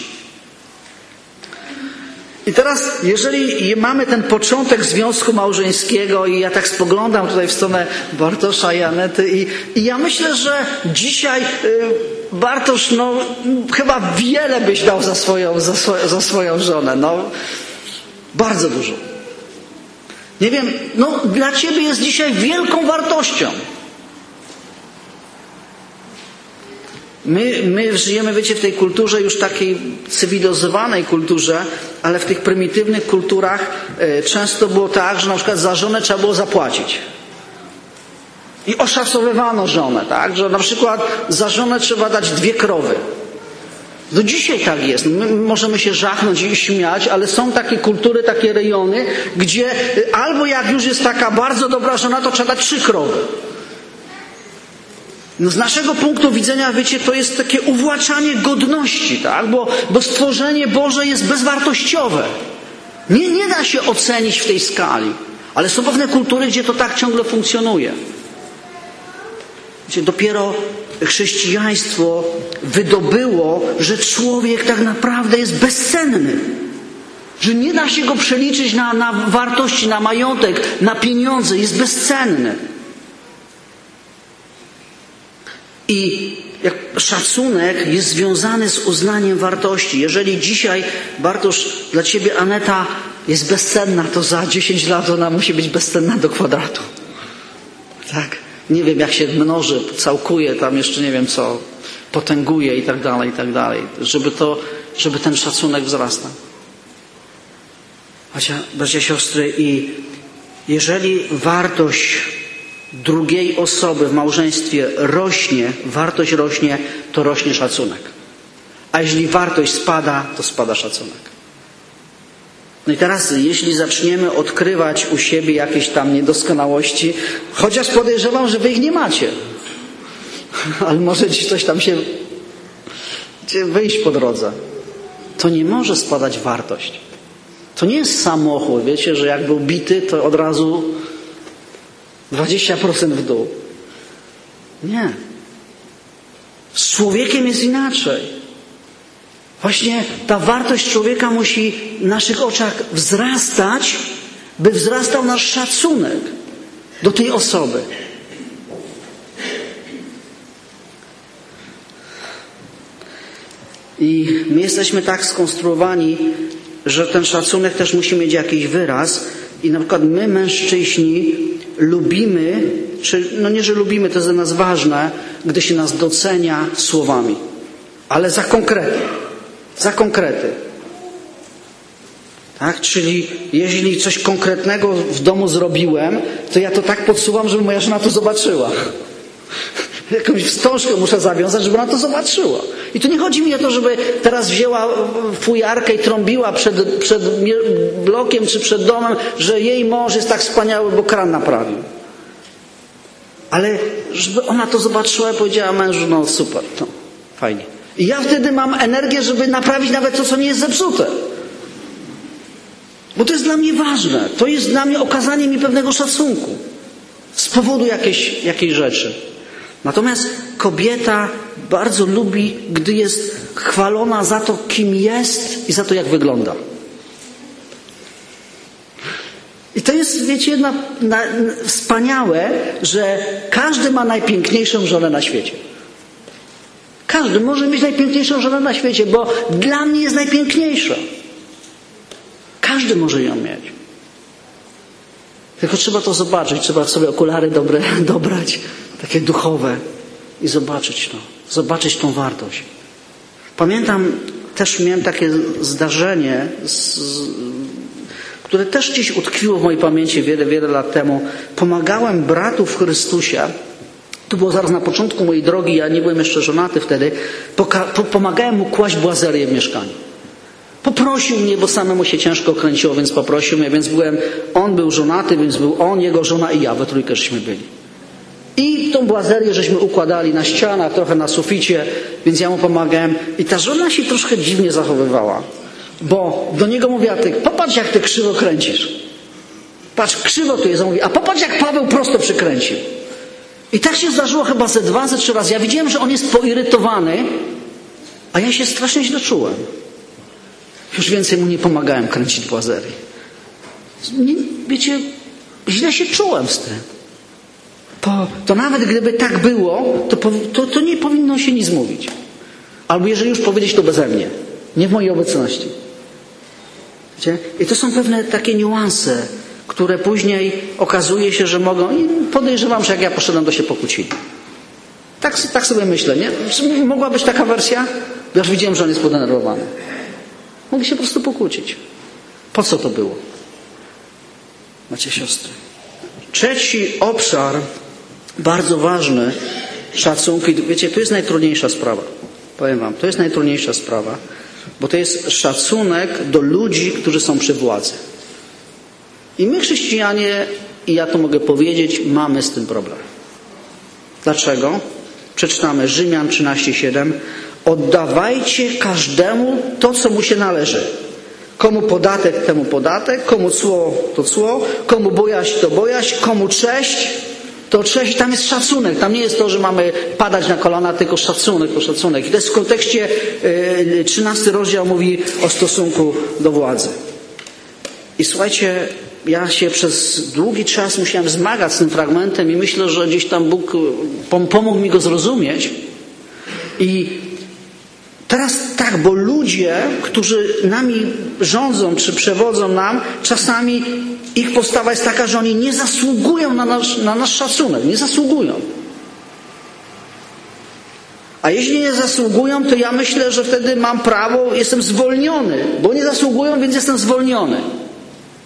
I teraz, jeżeli mamy ten początek związku małżeńskiego i ja tak spoglądam tutaj w stronę Bartosza i Anety i, i ja myślę, że dzisiaj y, Bartosz, no chyba wiele byś dał za swoją, za, swo, za swoją żonę. No, bardzo dużo. Nie wiem, no dla ciebie jest dzisiaj wielką wartością. My, my żyjemy, wiecie, w tej kulturze już takiej cywilizowanej kulturze, ale w tych prymitywnych kulturach y, często było tak, że na przykład za żonę trzeba było zapłacić. I oszacowywano żonę, tak? Że na przykład za żonę trzeba dać dwie krowy. Do dzisiaj tak jest. My możemy się żachnąć i śmiać, ale są takie kultury, takie rejony, gdzie albo jak już jest taka bardzo dobra żona, to trzeba dać trzy krowy. No z naszego punktu widzenia, wiecie, to jest takie uwłaczanie godności, tak? Bo, bo stworzenie Boże jest bezwartościowe. Nie, nie da się ocenić w tej skali. Ale są pewne kultury, gdzie to tak ciągle funkcjonuje. Wiecie, dopiero chrześcijaństwo wydobyło, że człowiek tak naprawdę jest bezcenny. Że nie da się go przeliczyć na, na wartości, na majątek, na pieniądze. Jest bezcenny. I jak szacunek jest związany z uznaniem wartości. Jeżeli dzisiaj, Bartosz, dla ciebie Aneta jest bezcenna, to za dziesięć lat ona musi być bezcenna do kwadratu. Tak? Nie wiem, jak się mnoży, całkuje, tam jeszcze nie wiem co, potęguje i tak dalej, i tak dalej. Żeby to, żeby ten szacunek wzrastał. Bracia, bracia, siostry, i jeżeli wartość drugiej osoby w małżeństwie rośnie, wartość rośnie, to rośnie szacunek. A jeżeli wartość spada, to spada szacunek. No i teraz, jeśli zaczniemy odkrywać u siebie jakieś tam niedoskonałości, chociaż podejrzewam, że wy ich nie macie, ale może ci coś tam się wyjść po drodze, to nie może spadać wartość. To nie jest samochód, wiecie, że jak był bity, to od razu dwadzieścia procent w dół. Nie. Z człowiekiem jest inaczej. Właśnie ta wartość człowieka musi w naszych oczach wzrastać, by wzrastał nasz szacunek do tej osoby. I my jesteśmy tak skonstruowani, że ten szacunek też musi mieć jakiś wyraz. I na przykład my, mężczyźni, lubimy, czy no nie, że lubimy, to jest dla nas ważne, gdy się nas docenia słowami. Ale za konkrety. Za konkrety. Tak? Czyli jeśli coś konkretnego w domu zrobiłem, to ja to tak podsuwam, żeby moja żona to zobaczyła. Jakąś wstążkę muszę zawiązać, żeby ona to zobaczyła. I tu nie chodzi mi o to, żeby teraz wzięła fujarkę i trąbiła przed, przed blokiem czy przed domem, że jej mąż jest tak wspaniały, bo kran naprawił. Ale żeby ona to zobaczyła i powiedziała mężu, no super, no fajnie. I ja wtedy mam energię, żeby naprawić nawet to, co nie jest zepsute. Bo to jest dla mnie ważne. To jest dla mnie okazanie mi pewnego szacunku. Z powodu jakiejś, jakiejś rzeczy. Natomiast kobieta bardzo lubi, gdy jest chwalona za to, kim jest i za to, jak wygląda. I to jest, wiecie, na, na, wspaniałe, że każdy ma najpiękniejszą żonę na świecie. Każdy może mieć najpiękniejszą żonę na świecie, bo dla mnie jest najpiękniejsza. Każdy może ją mieć. Tylko trzeba to zobaczyć, trzeba sobie okulary dobre dobrać, takie duchowe i zobaczyć to, zobaczyć tą wartość. Pamiętam, też miałem takie zdarzenie, z, które też gdzieś utkwiło w mojej pamięci wiele, wiele lat temu. Pomagałem bratu w Chrystusie. To było zaraz na początku mojej drogi, ja nie byłem jeszcze żonaty wtedy. Poka- po- pomagałem mu kłaść błazerię w mieszkaniu. Poprosił mnie, bo samemu się ciężko kręciło, więc poprosił mnie, więc byłem, on był żonaty, więc był on, jego żona i ja, we trójkę żeśmy byli. I tą błazerię żeśmy układali na ścianach, trochę na suficie, więc ja mu pomagałem. I ta żona się troszkę dziwnie zachowywała, bo do niego mówiła, ty, popatrz jak ty krzywo kręcisz. Patrz, krzywo tu jest, on mówi, a popatrz jak Paweł prosto przykręcił. I tak się zdarzyło chyba ze dwa, ze trzy razy. Ja widziałem, że on jest poirytowany, a ja się strasznie źle czułem. Już więcej mu nie pomagałem kręcić błazerii. Nie, wiecie, źle się czułem z tym. To, to nawet gdyby tak było, to, to, to nie powinno się nic mówić. Albo jeżeli już powiedzieć, to beze mnie. Nie w mojej obecności. Wiecie? I to są pewne takie niuanse, które później okazuje się, że mogą... I podejrzewam, że jak ja poszedłem, to się pokłócili. Tak, tak sobie myślę, nie? Mogła być taka wersja? Ja już widziałem, że on jest podenerwowany. Mogli się po prostu pokłócić. Po co to było? Macie siostry. Trzeci obszar, bardzo ważny, szacunki. Wiecie, to jest najtrudniejsza sprawa. Powiem wam, to jest najtrudniejsza sprawa, bo to jest szacunek do ludzi, którzy są przy władzy. I my, chrześcijanie, i ja to mogę powiedzieć, mamy z tym problem. Dlaczego? Przeczytamy Rzymian trzynaście siedem. Oddawajcie każdemu to, co mu się należy. Komu podatek, temu podatek, komu cło, to cło, komu bojaźń, to bojaźń, komu cześć, to cześć. Tam jest szacunek. Tam nie jest to, że mamy padać na kolana, tylko szacunek, to szacunek. I to jest w kontekście yy, trzynasty rozdział mówi o stosunku do władzy. I słuchajcie, ja się przez długi czas musiałem zmagać z tym fragmentem i myślę, że gdzieś tam Bóg pomógł mi go zrozumieć. I teraz tak, bo ludzie, którzy nami rządzą czy przewodzą nam, czasami ich postawa jest taka, że oni nie zasługują na nasz, na nasz szacunek. Nie zasługują. A jeśli nie zasługują, to ja myślę, że wtedy mam prawo, jestem zwolniony. Bo nie zasługują, więc jestem zwolniony.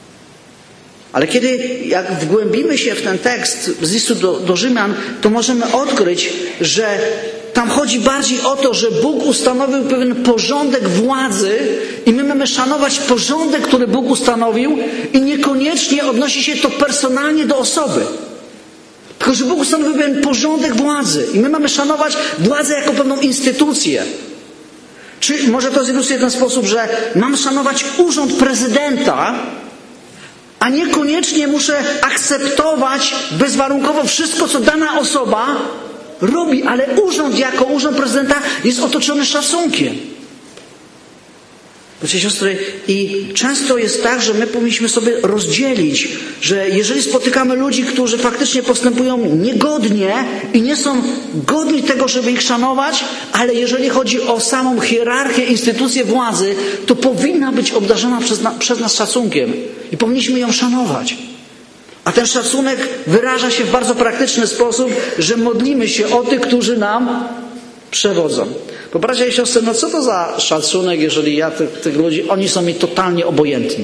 Ale kiedy jak wgłębimy się w ten tekst z listu do, do Rzymian, to możemy odkryć, że tam chodzi bardziej o to, że Bóg ustanowił pewien porządek władzy i my mamy szanować porządek, który Bóg ustanowił i niekoniecznie odnosi się to personalnie do osoby. Tylko, że Bóg ustanowił pewien porządek władzy i my mamy szanować władzę jako pewną instytucję. Czy może to zilustruje w ten sposób, że mam szanować urząd prezydenta, a niekoniecznie muszę akceptować bezwarunkowo wszystko, co dana osoba robi, ale urząd jako urząd prezydenta jest otoczony szacunkiem. Bracia i siostry, i często jest tak, że my powinniśmy sobie rozdzielić, że jeżeli spotykamy ludzi, którzy faktycznie postępują niegodnie i nie są godni tego, żeby ich szanować, ale jeżeli chodzi o samą hierarchię, instytucję władzy, to powinna być obdarzona przez, na, przez nas szacunkiem i powinniśmy ją szanować. A ten szacunek wyraża się w bardzo praktyczny sposób, że modlimy się o tych, którzy nam przewodzą. Bo bracia i siostry, no co to za szacunek, jeżeli ja tych, tych ludzi, oni są mi totalnie obojętni.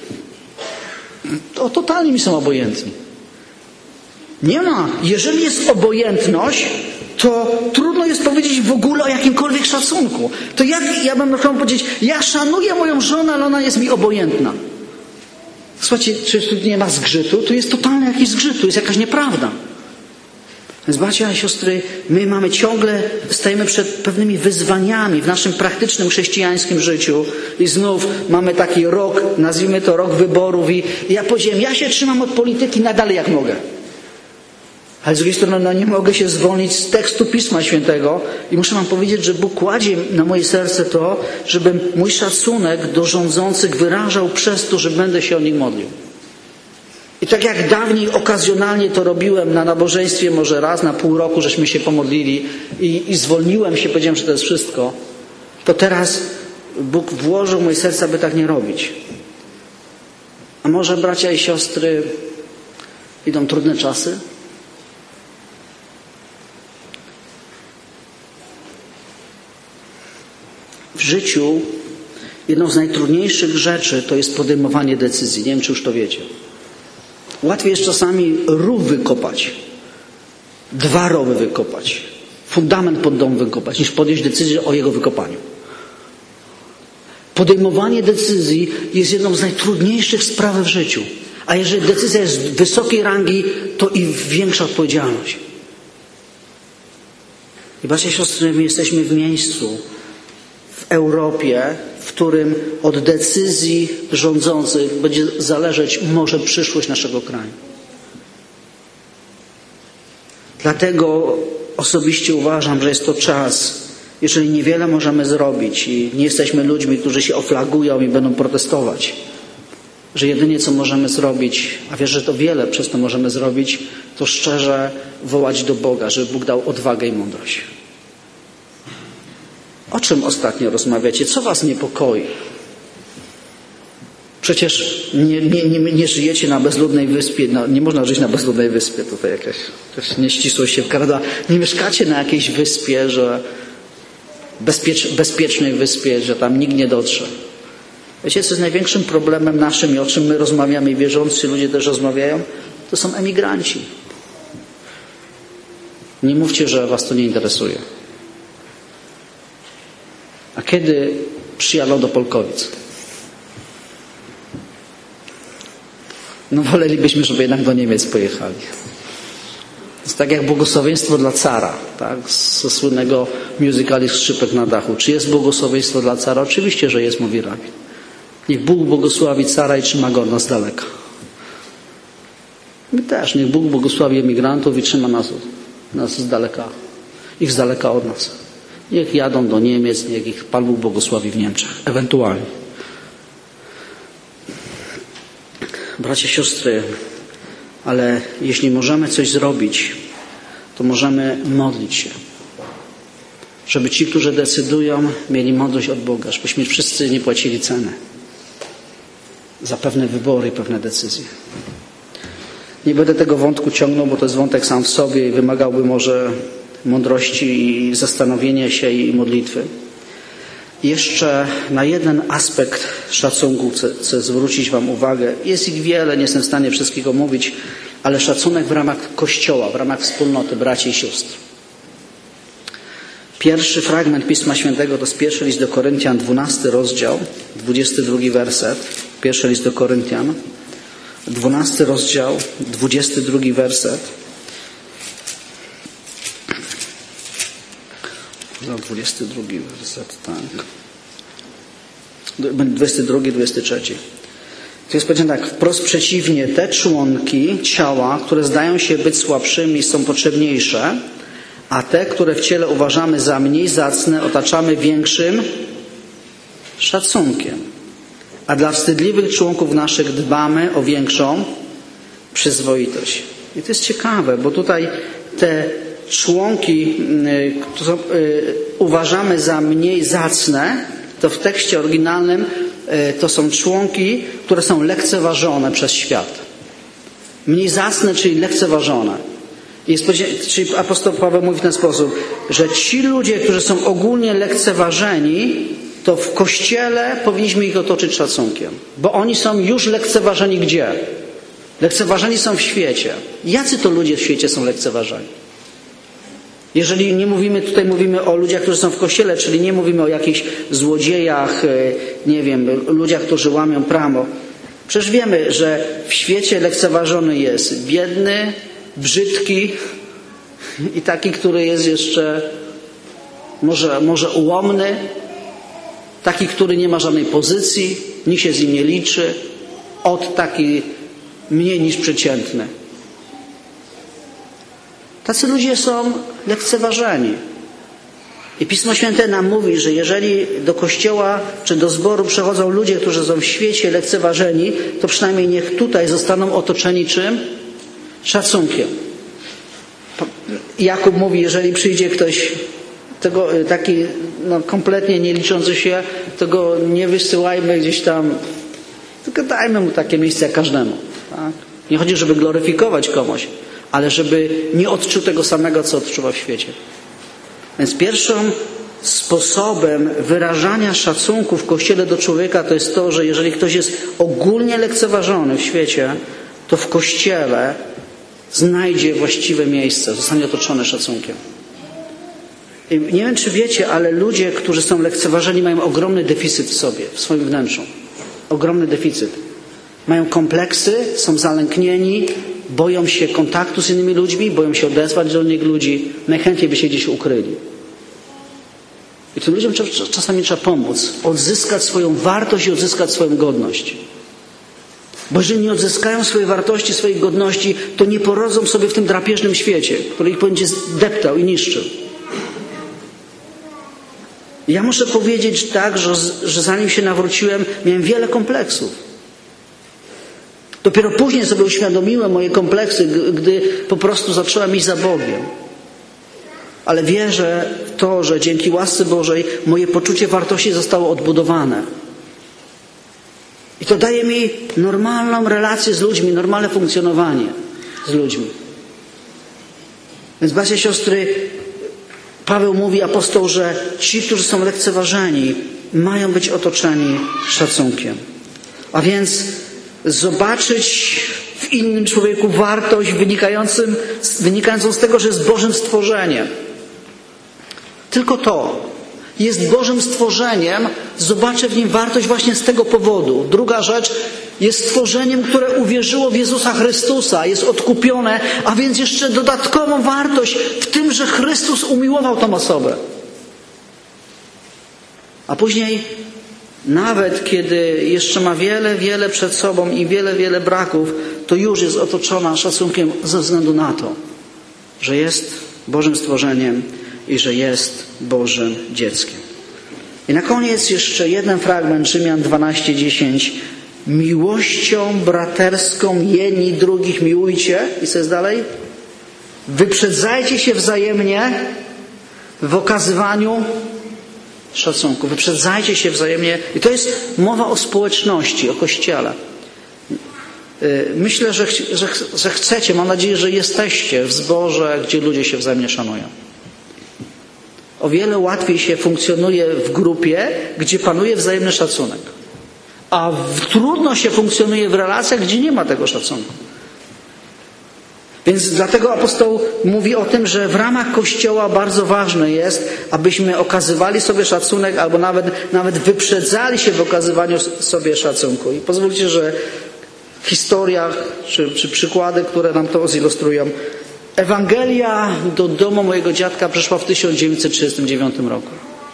To totalnie mi są obojętni. Nie ma. Jeżeli jest obojętność, to trudno jest powiedzieć w ogóle o jakimkolwiek szacunku. To jak ja bym chciał powiedzieć, ja szanuję moją żonę, ale ona jest mi obojętna. Słuchajcie, czy tu nie ma zgrzytu? Tu jest totalny jakiś zgrzyt, tu jest jakaś nieprawda. Więc bracia i siostry, my mamy ciągle, stajemy przed pewnymi wyzwaniami w naszym praktycznym chrześcijańskim życiu i znów mamy taki rok, nazwijmy to rok wyborów i, i ja powiedziałem, ja się trzymam od polityki nadal jak mogę. Ale z drugiej strony no, nie mogę się zwolnić z tekstu Pisma Świętego i muszę wam powiedzieć, że Bóg kładzie na moje serce to, żebym mój szacunek do rządzących wyrażał przez to, że będę się o nich modlił. I tak jak dawniej okazjonalnie to robiłem na nabożeństwie, może raz na pół roku, żeśmy się pomodlili i, i zwolniłem się, powiedziałem, że to jest wszystko, to teraz Bóg włożył w moje serce, aby tak nie robić. A może, bracia i siostry, idą trudne czasy? W życiu jedną z najtrudniejszych rzeczy to jest podejmowanie decyzji. Nie wiem, czy już to wiecie. Łatwiej jest czasami rów wykopać, dwa rowy wykopać, fundament pod dom wykopać, niż podjąć decyzję o jego wykopaniu. Podejmowanie decyzji jest jedną z najtrudniejszych spraw w życiu. A jeżeli decyzja jest wysokiej rangi, to i większa odpowiedzialność. I bracia i siostry, my jesteśmy w miejscu, w Europie, w którym od decyzji rządzących będzie zależeć może przyszłość naszego kraju. Dlatego osobiście uważam, że jest to czas, jeżeli niewiele możemy zrobić i nie jesteśmy ludźmi, którzy się oflagują i będą protestować, że jedynie co możemy zrobić, a wierzę, że to wiele przez to możemy zrobić, to szczerze wołać do Boga, żeby Bóg dał odwagę i mądrość. O czym ostatnio rozmawiacie? Co was niepokoi? Przecież nie, nie, nie, nie żyjecie na bezludnej wyspie. No, nie można żyć na bezludnej wyspie. Tutaj jakaś, jakaś nieścisłość się wkrada. Nie mieszkacie na jakiejś wyspie, że bezpiecz, bezpiecznej wyspie, że tam nikt nie dotrze. Wiecie, co jest największym problemem naszym i o czym my rozmawiamy i wierzący ludzie też rozmawiają? To są emigranci. Nie mówcie, że was to nie interesuje. A kiedy przyjadą do Polkowic? No wolelibyśmy, żeby jednak do Niemiec pojechali. Jest tak jak błogosławieństwo dla cara, tak? Ze słynnego musicali Skrzypek na dachu. Czy jest błogosławieństwo dla cara? Oczywiście, że jest, mówi rabin. Niech Bóg błogosławi cara i trzyma go od nas daleka. My też. Niech Bóg błogosławi emigrantów i trzyma nas, nas z daleka, ich z daleka od nas. Niech jadą do Niemiec, niech ich Pan Bóg błogosławi w Niemczech. Ewentualnie. Bracia, siostry, ale jeśli możemy coś zrobić, to możemy modlić się. Żeby ci, którzy decydują, mieli mądrość od Boga. Żebyśmy wszyscy nie płacili ceny za pewne wybory i pewne decyzje. Nie będę tego wątku ciągnął, bo to jest wątek sam w sobie i wymagałby może mądrości i zastanowienia się i modlitwy. Jeszcze na jeden aspekt szacunku chcę, chcę zwrócić wam uwagę. Jest ich wiele, nie jestem w stanie wszystkiego mówić, ale szacunek w ramach Kościoła, w ramach wspólnoty braci i sióstr. Pierwszy fragment Pisma Świętego to jest pierwszy list do Koryntian, dwunasty rozdział, dwudziesty drugi werset. Pierwszy list do Koryntian, dwunasty rozdział, dwudziesty drugi werset. No, dwudziesty drugi werset, tak. dwudziesty drugi, dwudziesty trzeci. To jest powiedziane tak, wprost przeciwnie, te członki ciała, które zdają się być słabszymi, są potrzebniejsze, a te, które w ciele uważamy za mniej zacne, otaczamy większym szacunkiem. A dla wstydliwych członków naszych dbamy o większą przyzwoitość. I to jest ciekawe, bo tutaj te członki, które uważamy za mniej zacne, to w tekście oryginalnym to są członki, które są lekceważone przez świat. Mniej zacne, czyli lekceważone. Jest, czyli apostoł Paweł mówi w ten sposób, że ci ludzie, którzy są ogólnie lekceważeni, to w Kościele powinniśmy ich otoczyć szacunkiem. Bo oni są już lekceważeni gdzie? Lekceważeni są w świecie. Jacy to ludzie w świecie są lekceważeni? Jeżeli nie mówimy, tutaj mówimy o ludziach, którzy są w Kościele, czyli nie mówimy o jakichś złodziejach, nie wiem, ludziach, którzy łamią prawo. Przecież wiemy, że w świecie lekceważony jest biedny, brzydki i taki, który jest jeszcze może, może ułomny, taki, który nie ma żadnej pozycji, nikt się z nim nie liczy, od taki mniej niż przeciętny. Tacy ludzie są lekceważeni. I Pismo Święte nam mówi, że jeżeli do kościoła czy do zboru przychodzą ludzie, którzy są w świecie lekceważeni, to przynajmniej niech tutaj zostaną otoczeni czym? Szacunkiem. Jakub mówi, jeżeli przyjdzie ktoś tego, taki no, kompletnie nie liczący się, to go nie wysyłajmy gdzieś tam, tylko dajmy mu takie miejsce jak każdemu. Tak? Nie chodzi, żeby gloryfikować komuś, ale żeby nie odczuł tego samego, co odczuwa w świecie. Więc pierwszym sposobem wyrażania szacunku w Kościele do człowieka to jest to, że jeżeli ktoś jest ogólnie lekceważony w świecie, to w Kościele znajdzie właściwe miejsce, zostanie otoczony szacunkiem. I nie wiem, czy wiecie, ale ludzie, którzy są lekceważeni, mają ogromny deficyt w sobie, w swoim wnętrzu. Ogromny deficyt. Mają kompleksy, są zalęknieni, boją się kontaktu z innymi ludźmi, boją się odezwać do innych ludzi, najchętniej by się gdzieś ukryli. I tym ludziom czasami trzeba pomóc, odzyskać swoją wartość i odzyskać swoją godność. Bo jeżeli nie odzyskają swojej wartości, swojej godności, to nie porodzą sobie w tym drapieżnym świecie, który ich będzie deptał i niszczył. Ja muszę powiedzieć tak, że, że zanim się nawróciłem, miałem wiele kompleksów. Dopiero później sobie uświadomiłem moje kompleksy, gdy po prostu zacząłem iść za Bogiem. Ale wierzę w to, że dzięki łasce Bożej moje poczucie wartości zostało odbudowane. I to daje mi normalną relację z ludźmi, normalne funkcjonowanie z ludźmi. Więc bracia i siostry, Paweł mówi, apostoł, że ci, którzy są lekceważeni, mają być otoczeni szacunkiem. A więc zobaczyć w innym człowieku wartość wynikającym, wynikającą z tego, że jest Bożym stworzeniem. Tylko to. Jest Bożym stworzeniem, zobaczę w nim wartość właśnie z tego powodu. Druga rzecz, jest stworzeniem, które uwierzyło w Jezusa Chrystusa, jest odkupione, a więc jeszcze dodatkową wartość w tym, że Chrystus umiłował tą osobę. A później, nawet kiedy jeszcze ma wiele, wiele przed sobą i wiele, wiele braków, to już jest otoczona szacunkiem ze względu na to, że jest Bożym stworzeniem i że jest Bożym dzieckiem. I na koniec jeszcze jeden fragment, Rzymian dwanaście dziesięć. Miłością braterską jedni drugich miłujcie. I co jest dalej? Wyprzedzajcie się wzajemnie w okazywaniu szacunku. Wyprzedzajcie się wzajemnie. I to jest mowa o społeczności, o Kościele. Myślę, że, że, że chcecie, mam nadzieję, że jesteście w zborze, gdzie ludzie się wzajemnie szanują. o wiele łatwiej się funkcjonuje w grupie, gdzie panuje wzajemny szacunek. A w, trudno się funkcjonuje w relacjach, gdzie nie ma tego szacunku. Więc dlatego apostoł mówi o tym, że w ramach Kościoła bardzo ważne jest, abyśmy okazywali sobie szacunek albo nawet, nawet wyprzedzali się w okazywaniu sobie szacunku. I pozwólcie, że historia czy, czy przykłady, które nam to zilustrują. Ewangelia do domu mojego dziadka przyszła w tysiąc dziewięćset trzydziestym dziewiątym roku.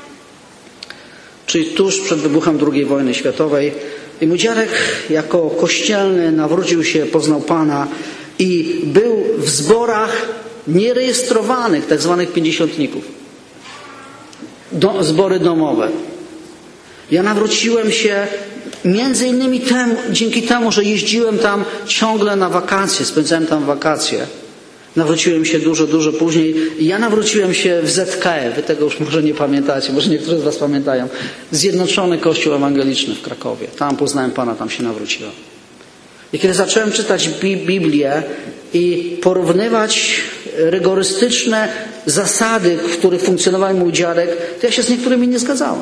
Czyli tuż przed wybuchem drugiej wojny światowej. I mój dziadek jako kościelny nawrócił się, poznał Pana i był w zborach nierejestrowanych, tak zwanych pięćdziesiątników. Do, zbory domowe. Ja nawróciłem się między innymi temu, dzięki temu, że jeździłem tam ciągle na wakacje, spędzałem tam wakacje. Nawróciłem się dużo, dużo później. I ja nawróciłem się w Z K E. Wy tego już może nie pamiętacie, może niektórzy z was pamiętają. Zjednoczony Kościół Ewangeliczny w Krakowie. Tam poznałem Pana, tam się nawróciłem. I kiedy zacząłem czytać Biblię i porównywać rygorystyczne zasady, w których funkcjonował mój dziadek, to ja się z niektórymi nie zgadzałem.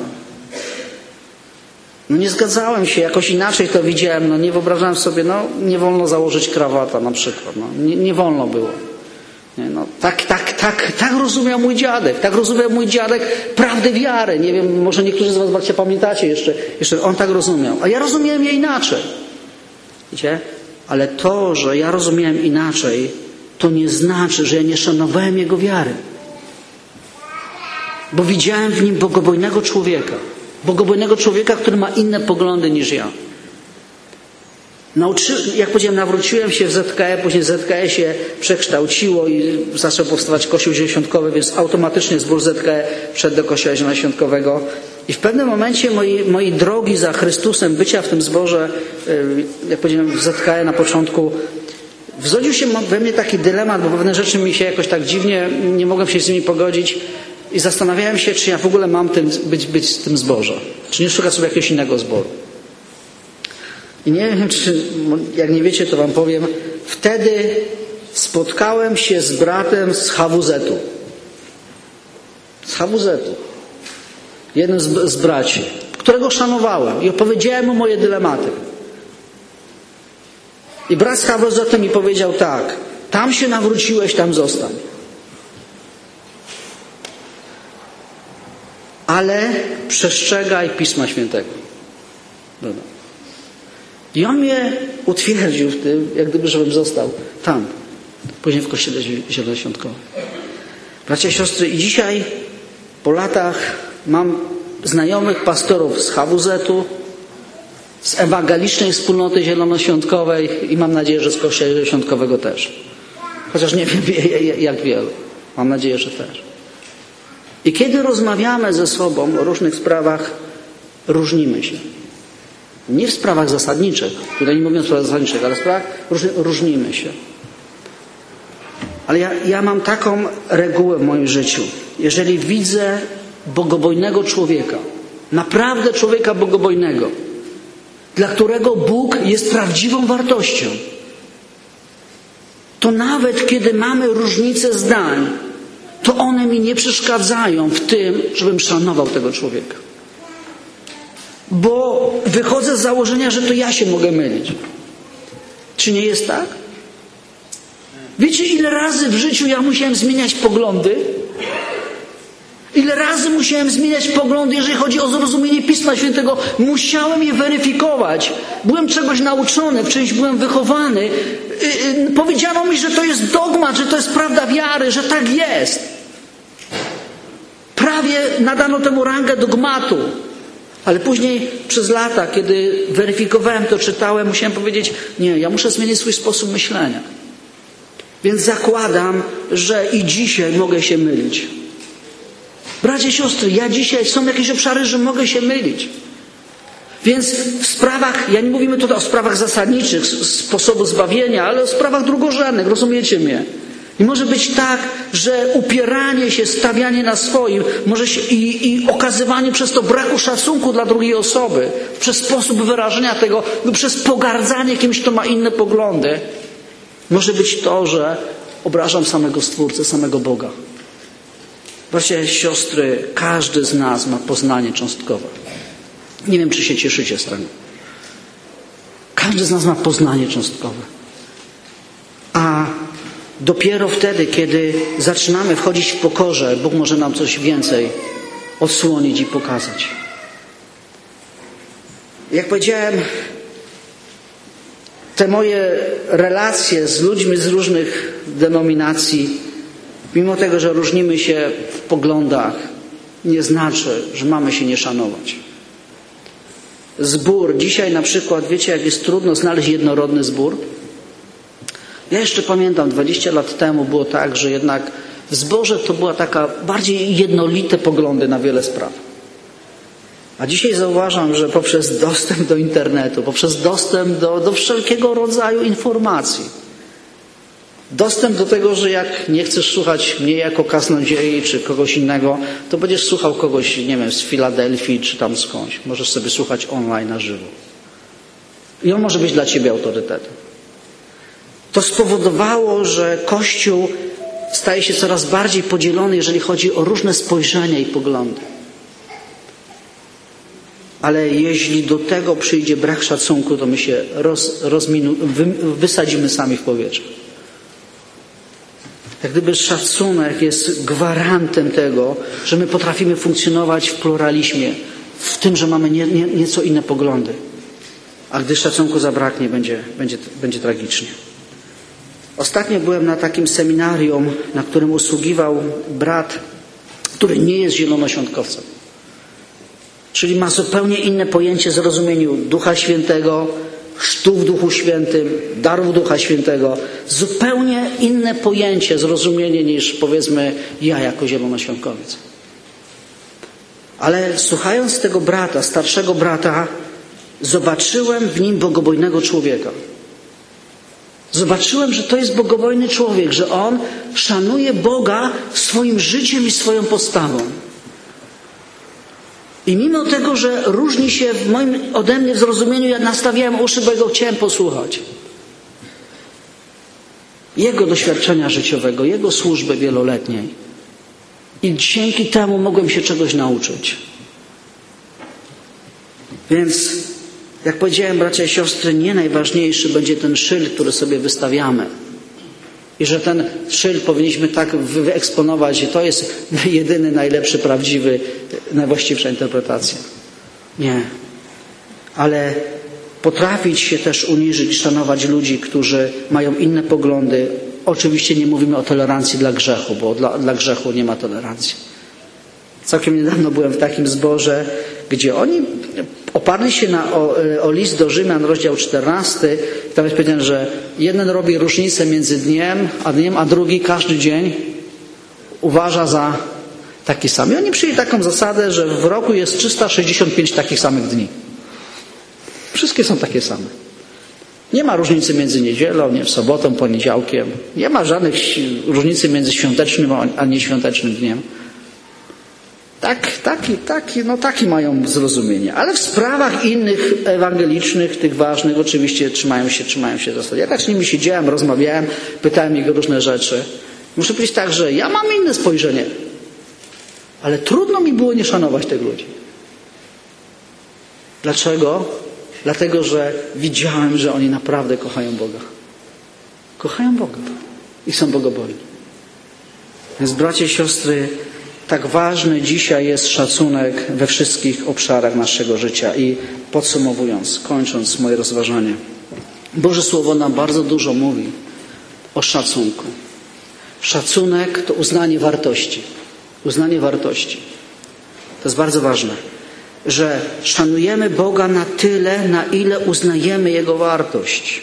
No nie zgadzałem się, jakoś inaczej to widziałem. No nie wyobrażałem sobie, no nie wolno założyć krawata na przykład. No, nie, nie wolno było. Nie, no, tak, tak, tak, tak rozumiał mój dziadek. Tak rozumiał mój dziadek prawdę wiary. Nie wiem, może niektórzy z was bracia pamiętacie jeszcze, jeszcze. On tak rozumiał. A ja rozumiałem je inaczej. Wiecie? Ale to, że ja rozumiałem inaczej, to nie znaczy, że ja nie szanowałem jego wiary. Bo widziałem w nim bogobojnego człowieka. Bogobojnego człowieka, który ma inne poglądy niż ja. Nauczy, jak powiedziałem, nawróciłem się w Z K E, później Z K E się przekształciło i zaczął powstawać Kościół Zielonoświątkowy, więc automatycznie zbór Z K E wszedł do Kościoła Zielonoświątkowego. I w pewnym momencie mojej, mojej drogi za Chrystusem, bycia w tym zborze, jak powiedziałem, w Z K E na początku, wzrodził się we mnie taki dylemat, bo pewne rzeczy mi się jakoś tak dziwnie, nie mogłem się z nimi pogodzić i zastanawiałem się, czy ja w ogóle mam tym, być, być w tym zborze. Czy nie szukać sobie jakiegoś innego zboru. I nie wiem, czy, jak nie wiecie, to wam powiem, wtedy spotkałem się z bratem z H W Z-u. Z H W Z-u. Jeden z, z braci, którego szanowałem i opowiedziałem mu moje dylematy. I brat z H W Z-u mi powiedział tak: tam się nawróciłeś, tam zostań. Ale przestrzegaj Pisma Świętego. Dobra. I on mnie utwierdził w tym, jak gdyby, żebym został tam, później w Kościele Zielonoświątkowym. Bracia i siostry, i dzisiaj po latach mam znajomych pastorów z H W Z-u, z Ewangelicznej Wspólnoty Zielonoświątkowej i mam nadzieję, że z Kościoła Zielonoświątkowego też. Chociaż nie wiem jak wielu. Mam nadzieję, że też. I kiedy rozmawiamy ze sobą o różnych sprawach, różnimy się. Nie w sprawach zasadniczych, tutaj nie mówię o sprawach zasadniczych, ale w sprawach różni, różnimy się. Ale ja, ja mam taką regułę w moim życiu. Jeżeli widzę bogobojnego człowieka, naprawdę człowieka bogobojnego, dla którego Bóg jest prawdziwą wartością, to nawet kiedy mamy różnice zdań, to one mi nie przeszkadzają w tym, żebym szanował tego człowieka. Bo wychodzę z założenia, że to ja się mogę mylić. Czy nie jest tak? Wiecie, ile razy w życiu ja musiałem zmieniać poglądy? Ile razy musiałem zmieniać poglądy, jeżeli chodzi o zrozumienie Pisma Świętego? Musiałem je weryfikować. Byłem czegoś nauczony, w czymś byłem wychowany. Yy, yy, powiedziano mi, że to jest dogmat, że to jest prawda wiary, że tak jest. Prawie nadano temu rangę dogmatu. Ale później przez lata, kiedy weryfikowałem to, czytałem, musiałem powiedzieć, nie, ja muszę zmienić swój sposób myślenia. Więc zakładam, że i dzisiaj mogę się mylić. Bracia i siostry, ja dzisiaj są jakieś obszary, że mogę się mylić. Więc w sprawach, ja nie mówimy tutaj o sprawach zasadniczych, sposobu zbawienia, ale o sprawach drugorzędnych, rozumiecie mnie? I może być tak, że upieranie się, stawianie na swoim może się, i, i okazywanie przez to braku szacunku dla drugiej osoby, przez sposób wyrażenia tego, przez pogardzanie kimś, kto ma inne poglądy, może być to, że obrażam samego Stwórcę, samego Boga. Bracia i siostry, każdy z nas ma poznanie cząstkowe. Nie wiem, czy się cieszycie z tego. Każdy z nas ma poznanie cząstkowe. A dopiero wtedy, kiedy zaczynamy wchodzić w pokorze, Bóg może nam coś więcej odsłonić i pokazać. Jak powiedziałem, te moje relacje z ludźmi z różnych denominacji, mimo tego, że różnimy się w poglądach, nie znaczy, że mamy się nie szanować. Zbór. Dzisiaj na przykład, wiecie, jak jest trudno znaleźć jednorodny zbór? Ja jeszcze pamiętam, dwadzieścia lat temu było tak, że jednak w zborze to była taka bardziej jednolite poglądy na wiele spraw. A dzisiaj zauważam, że poprzez dostęp do internetu, poprzez dostęp do, do wszelkiego rodzaju informacji, dostęp do tego, że jak nie chcesz słuchać mnie jako kaznodziei czy kogoś innego, to będziesz słuchał kogoś, nie wiem, z Filadelfii czy tam skądś. Możesz sobie słuchać online na żywo. I on może być dla ciebie autorytetem. To spowodowało, że Kościół staje się coraz bardziej podzielony, jeżeli chodzi o różne spojrzenia i poglądy. Ale jeśli do tego przyjdzie brak szacunku, to my się roz, rozminu, wy, wysadzimy sami w powietrze. Jak gdyby szacunek jest gwarantem tego, że my potrafimy funkcjonować w pluralizmie, w tym, że mamy nie, nie, nieco inne poglądy. A gdy szacunku zabraknie, będzie, będzie, będzie tragicznie. Ostatnio byłem na takim seminarium, na którym usługiwał brat, który nie jest zielonoświątkowcem. Czyli ma zupełnie inne pojęcie zrozumieniu Ducha Świętego, chrztu w Duchu Świętym, darów Ducha Świętego. Zupełnie inne pojęcie, zrozumienie niż powiedzmy ja jako zielonoświątkowiec. Ale słuchając tego brata, starszego brata, zobaczyłem w nim bogobojnego człowieka. Zobaczyłem, że to jest bogobojny człowiek, że on szanuje Boga swoim życiem i swoją postawą. I mimo tego, że różni się w moim, ode mnie w zrozumieniu, ja nastawiałem uszy, bo go chciałem posłuchać. Jego doświadczenia życiowego, jego służby wieloletniej. I dzięki temu mogłem się czegoś nauczyć. Więc, jak powiedziałem, bracia i siostry, nie najważniejszy będzie ten szyld, który sobie wystawiamy. I że ten szyld powinniśmy tak wyeksponować, że to jest jedyny, najlepszy, prawdziwy, najwłaściwsza interpretacja. Nie. Ale potrafić się też uniżyć i szanować ludzi, którzy mają inne poglądy. Oczywiście nie mówimy o tolerancji dla grzechu, bo dla, dla grzechu nie ma tolerancji. Całkiem niedawno byłem w takim zborze, gdzie oni oparli się na, o, o list do Rzymian, rozdział czternasty. Tam jest powiedziane, że jeden robi różnicę między dniem a dniem, a drugi każdy dzień uważa za taki sam. I oni przyjęli taką zasadę, że w roku jest trzysta sześćdziesiąt pięć takich samych dni. Wszystkie są takie same. Nie ma różnicy między niedzielą, nie, sobotą, poniedziałkiem. Nie ma żadnych różnicy między świątecznym a nieświątecznym dniem. Tak, taki, taki, no taki mają zrozumienie. Ale w sprawach innych ewangelicznych, tych ważnych, oczywiście trzymają się, trzymają się zasad. Ja tak z nimi siedziałem, rozmawiałem, pytałem ich o różne rzeczy. Muszę powiedzieć tak, że ja mam inne spojrzenie. Ale trudno mi było nie szanować tych ludzi. Dlaczego? Dlatego, że widziałem, że oni naprawdę kochają Boga. Kochają Boga. I są bogobojni. Więc bracia i siostry, tak ważny dzisiaj jest szacunek we wszystkich obszarach naszego życia. I podsumowując, kończąc moje rozważanie. Boże Słowo nam bardzo dużo mówi o szacunku. Szacunek to uznanie wartości. Uznanie wartości. To jest bardzo ważne, że szanujemy Boga na tyle, na ile uznajemy Jego wartość.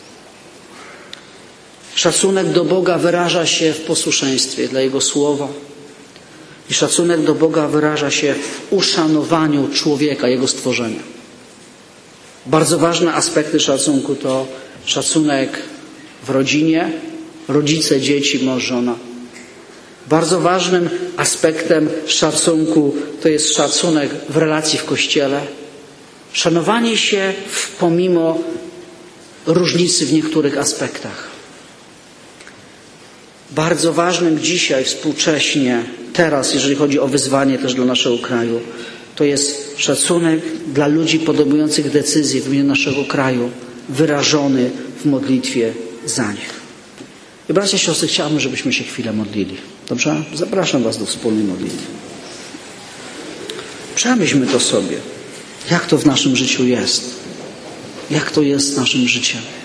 Szacunek do Boga wyraża się w posłuszeństwie dla Jego Słowa. I szacunek do Boga wyraża się w uszanowaniu człowieka, Jego stworzenia. Bardzo ważne aspekty szacunku to szacunek w rodzinie, rodzice, dzieci, mąż, żona. Bardzo ważnym aspektem szacunku to jest szacunek w relacji w Kościele. Szanowanie się pomimo różnicy w niektórych aspektach. Bardzo ważnym dzisiaj współcześnie teraz, jeżeli chodzi o wyzwanie też dla naszego kraju, to jest szacunek dla ludzi podejmujących decyzje w imieniu naszego kraju, wyrażony w modlitwie za nich. I bracia i siostry, chciałbym, żebyśmy się chwilę modlili. Dobrze? Zapraszam was do wspólnej modlitwy. Przemyślmy to sobie. Jak to w naszym życiu jest? Jak to jest z naszym życiem?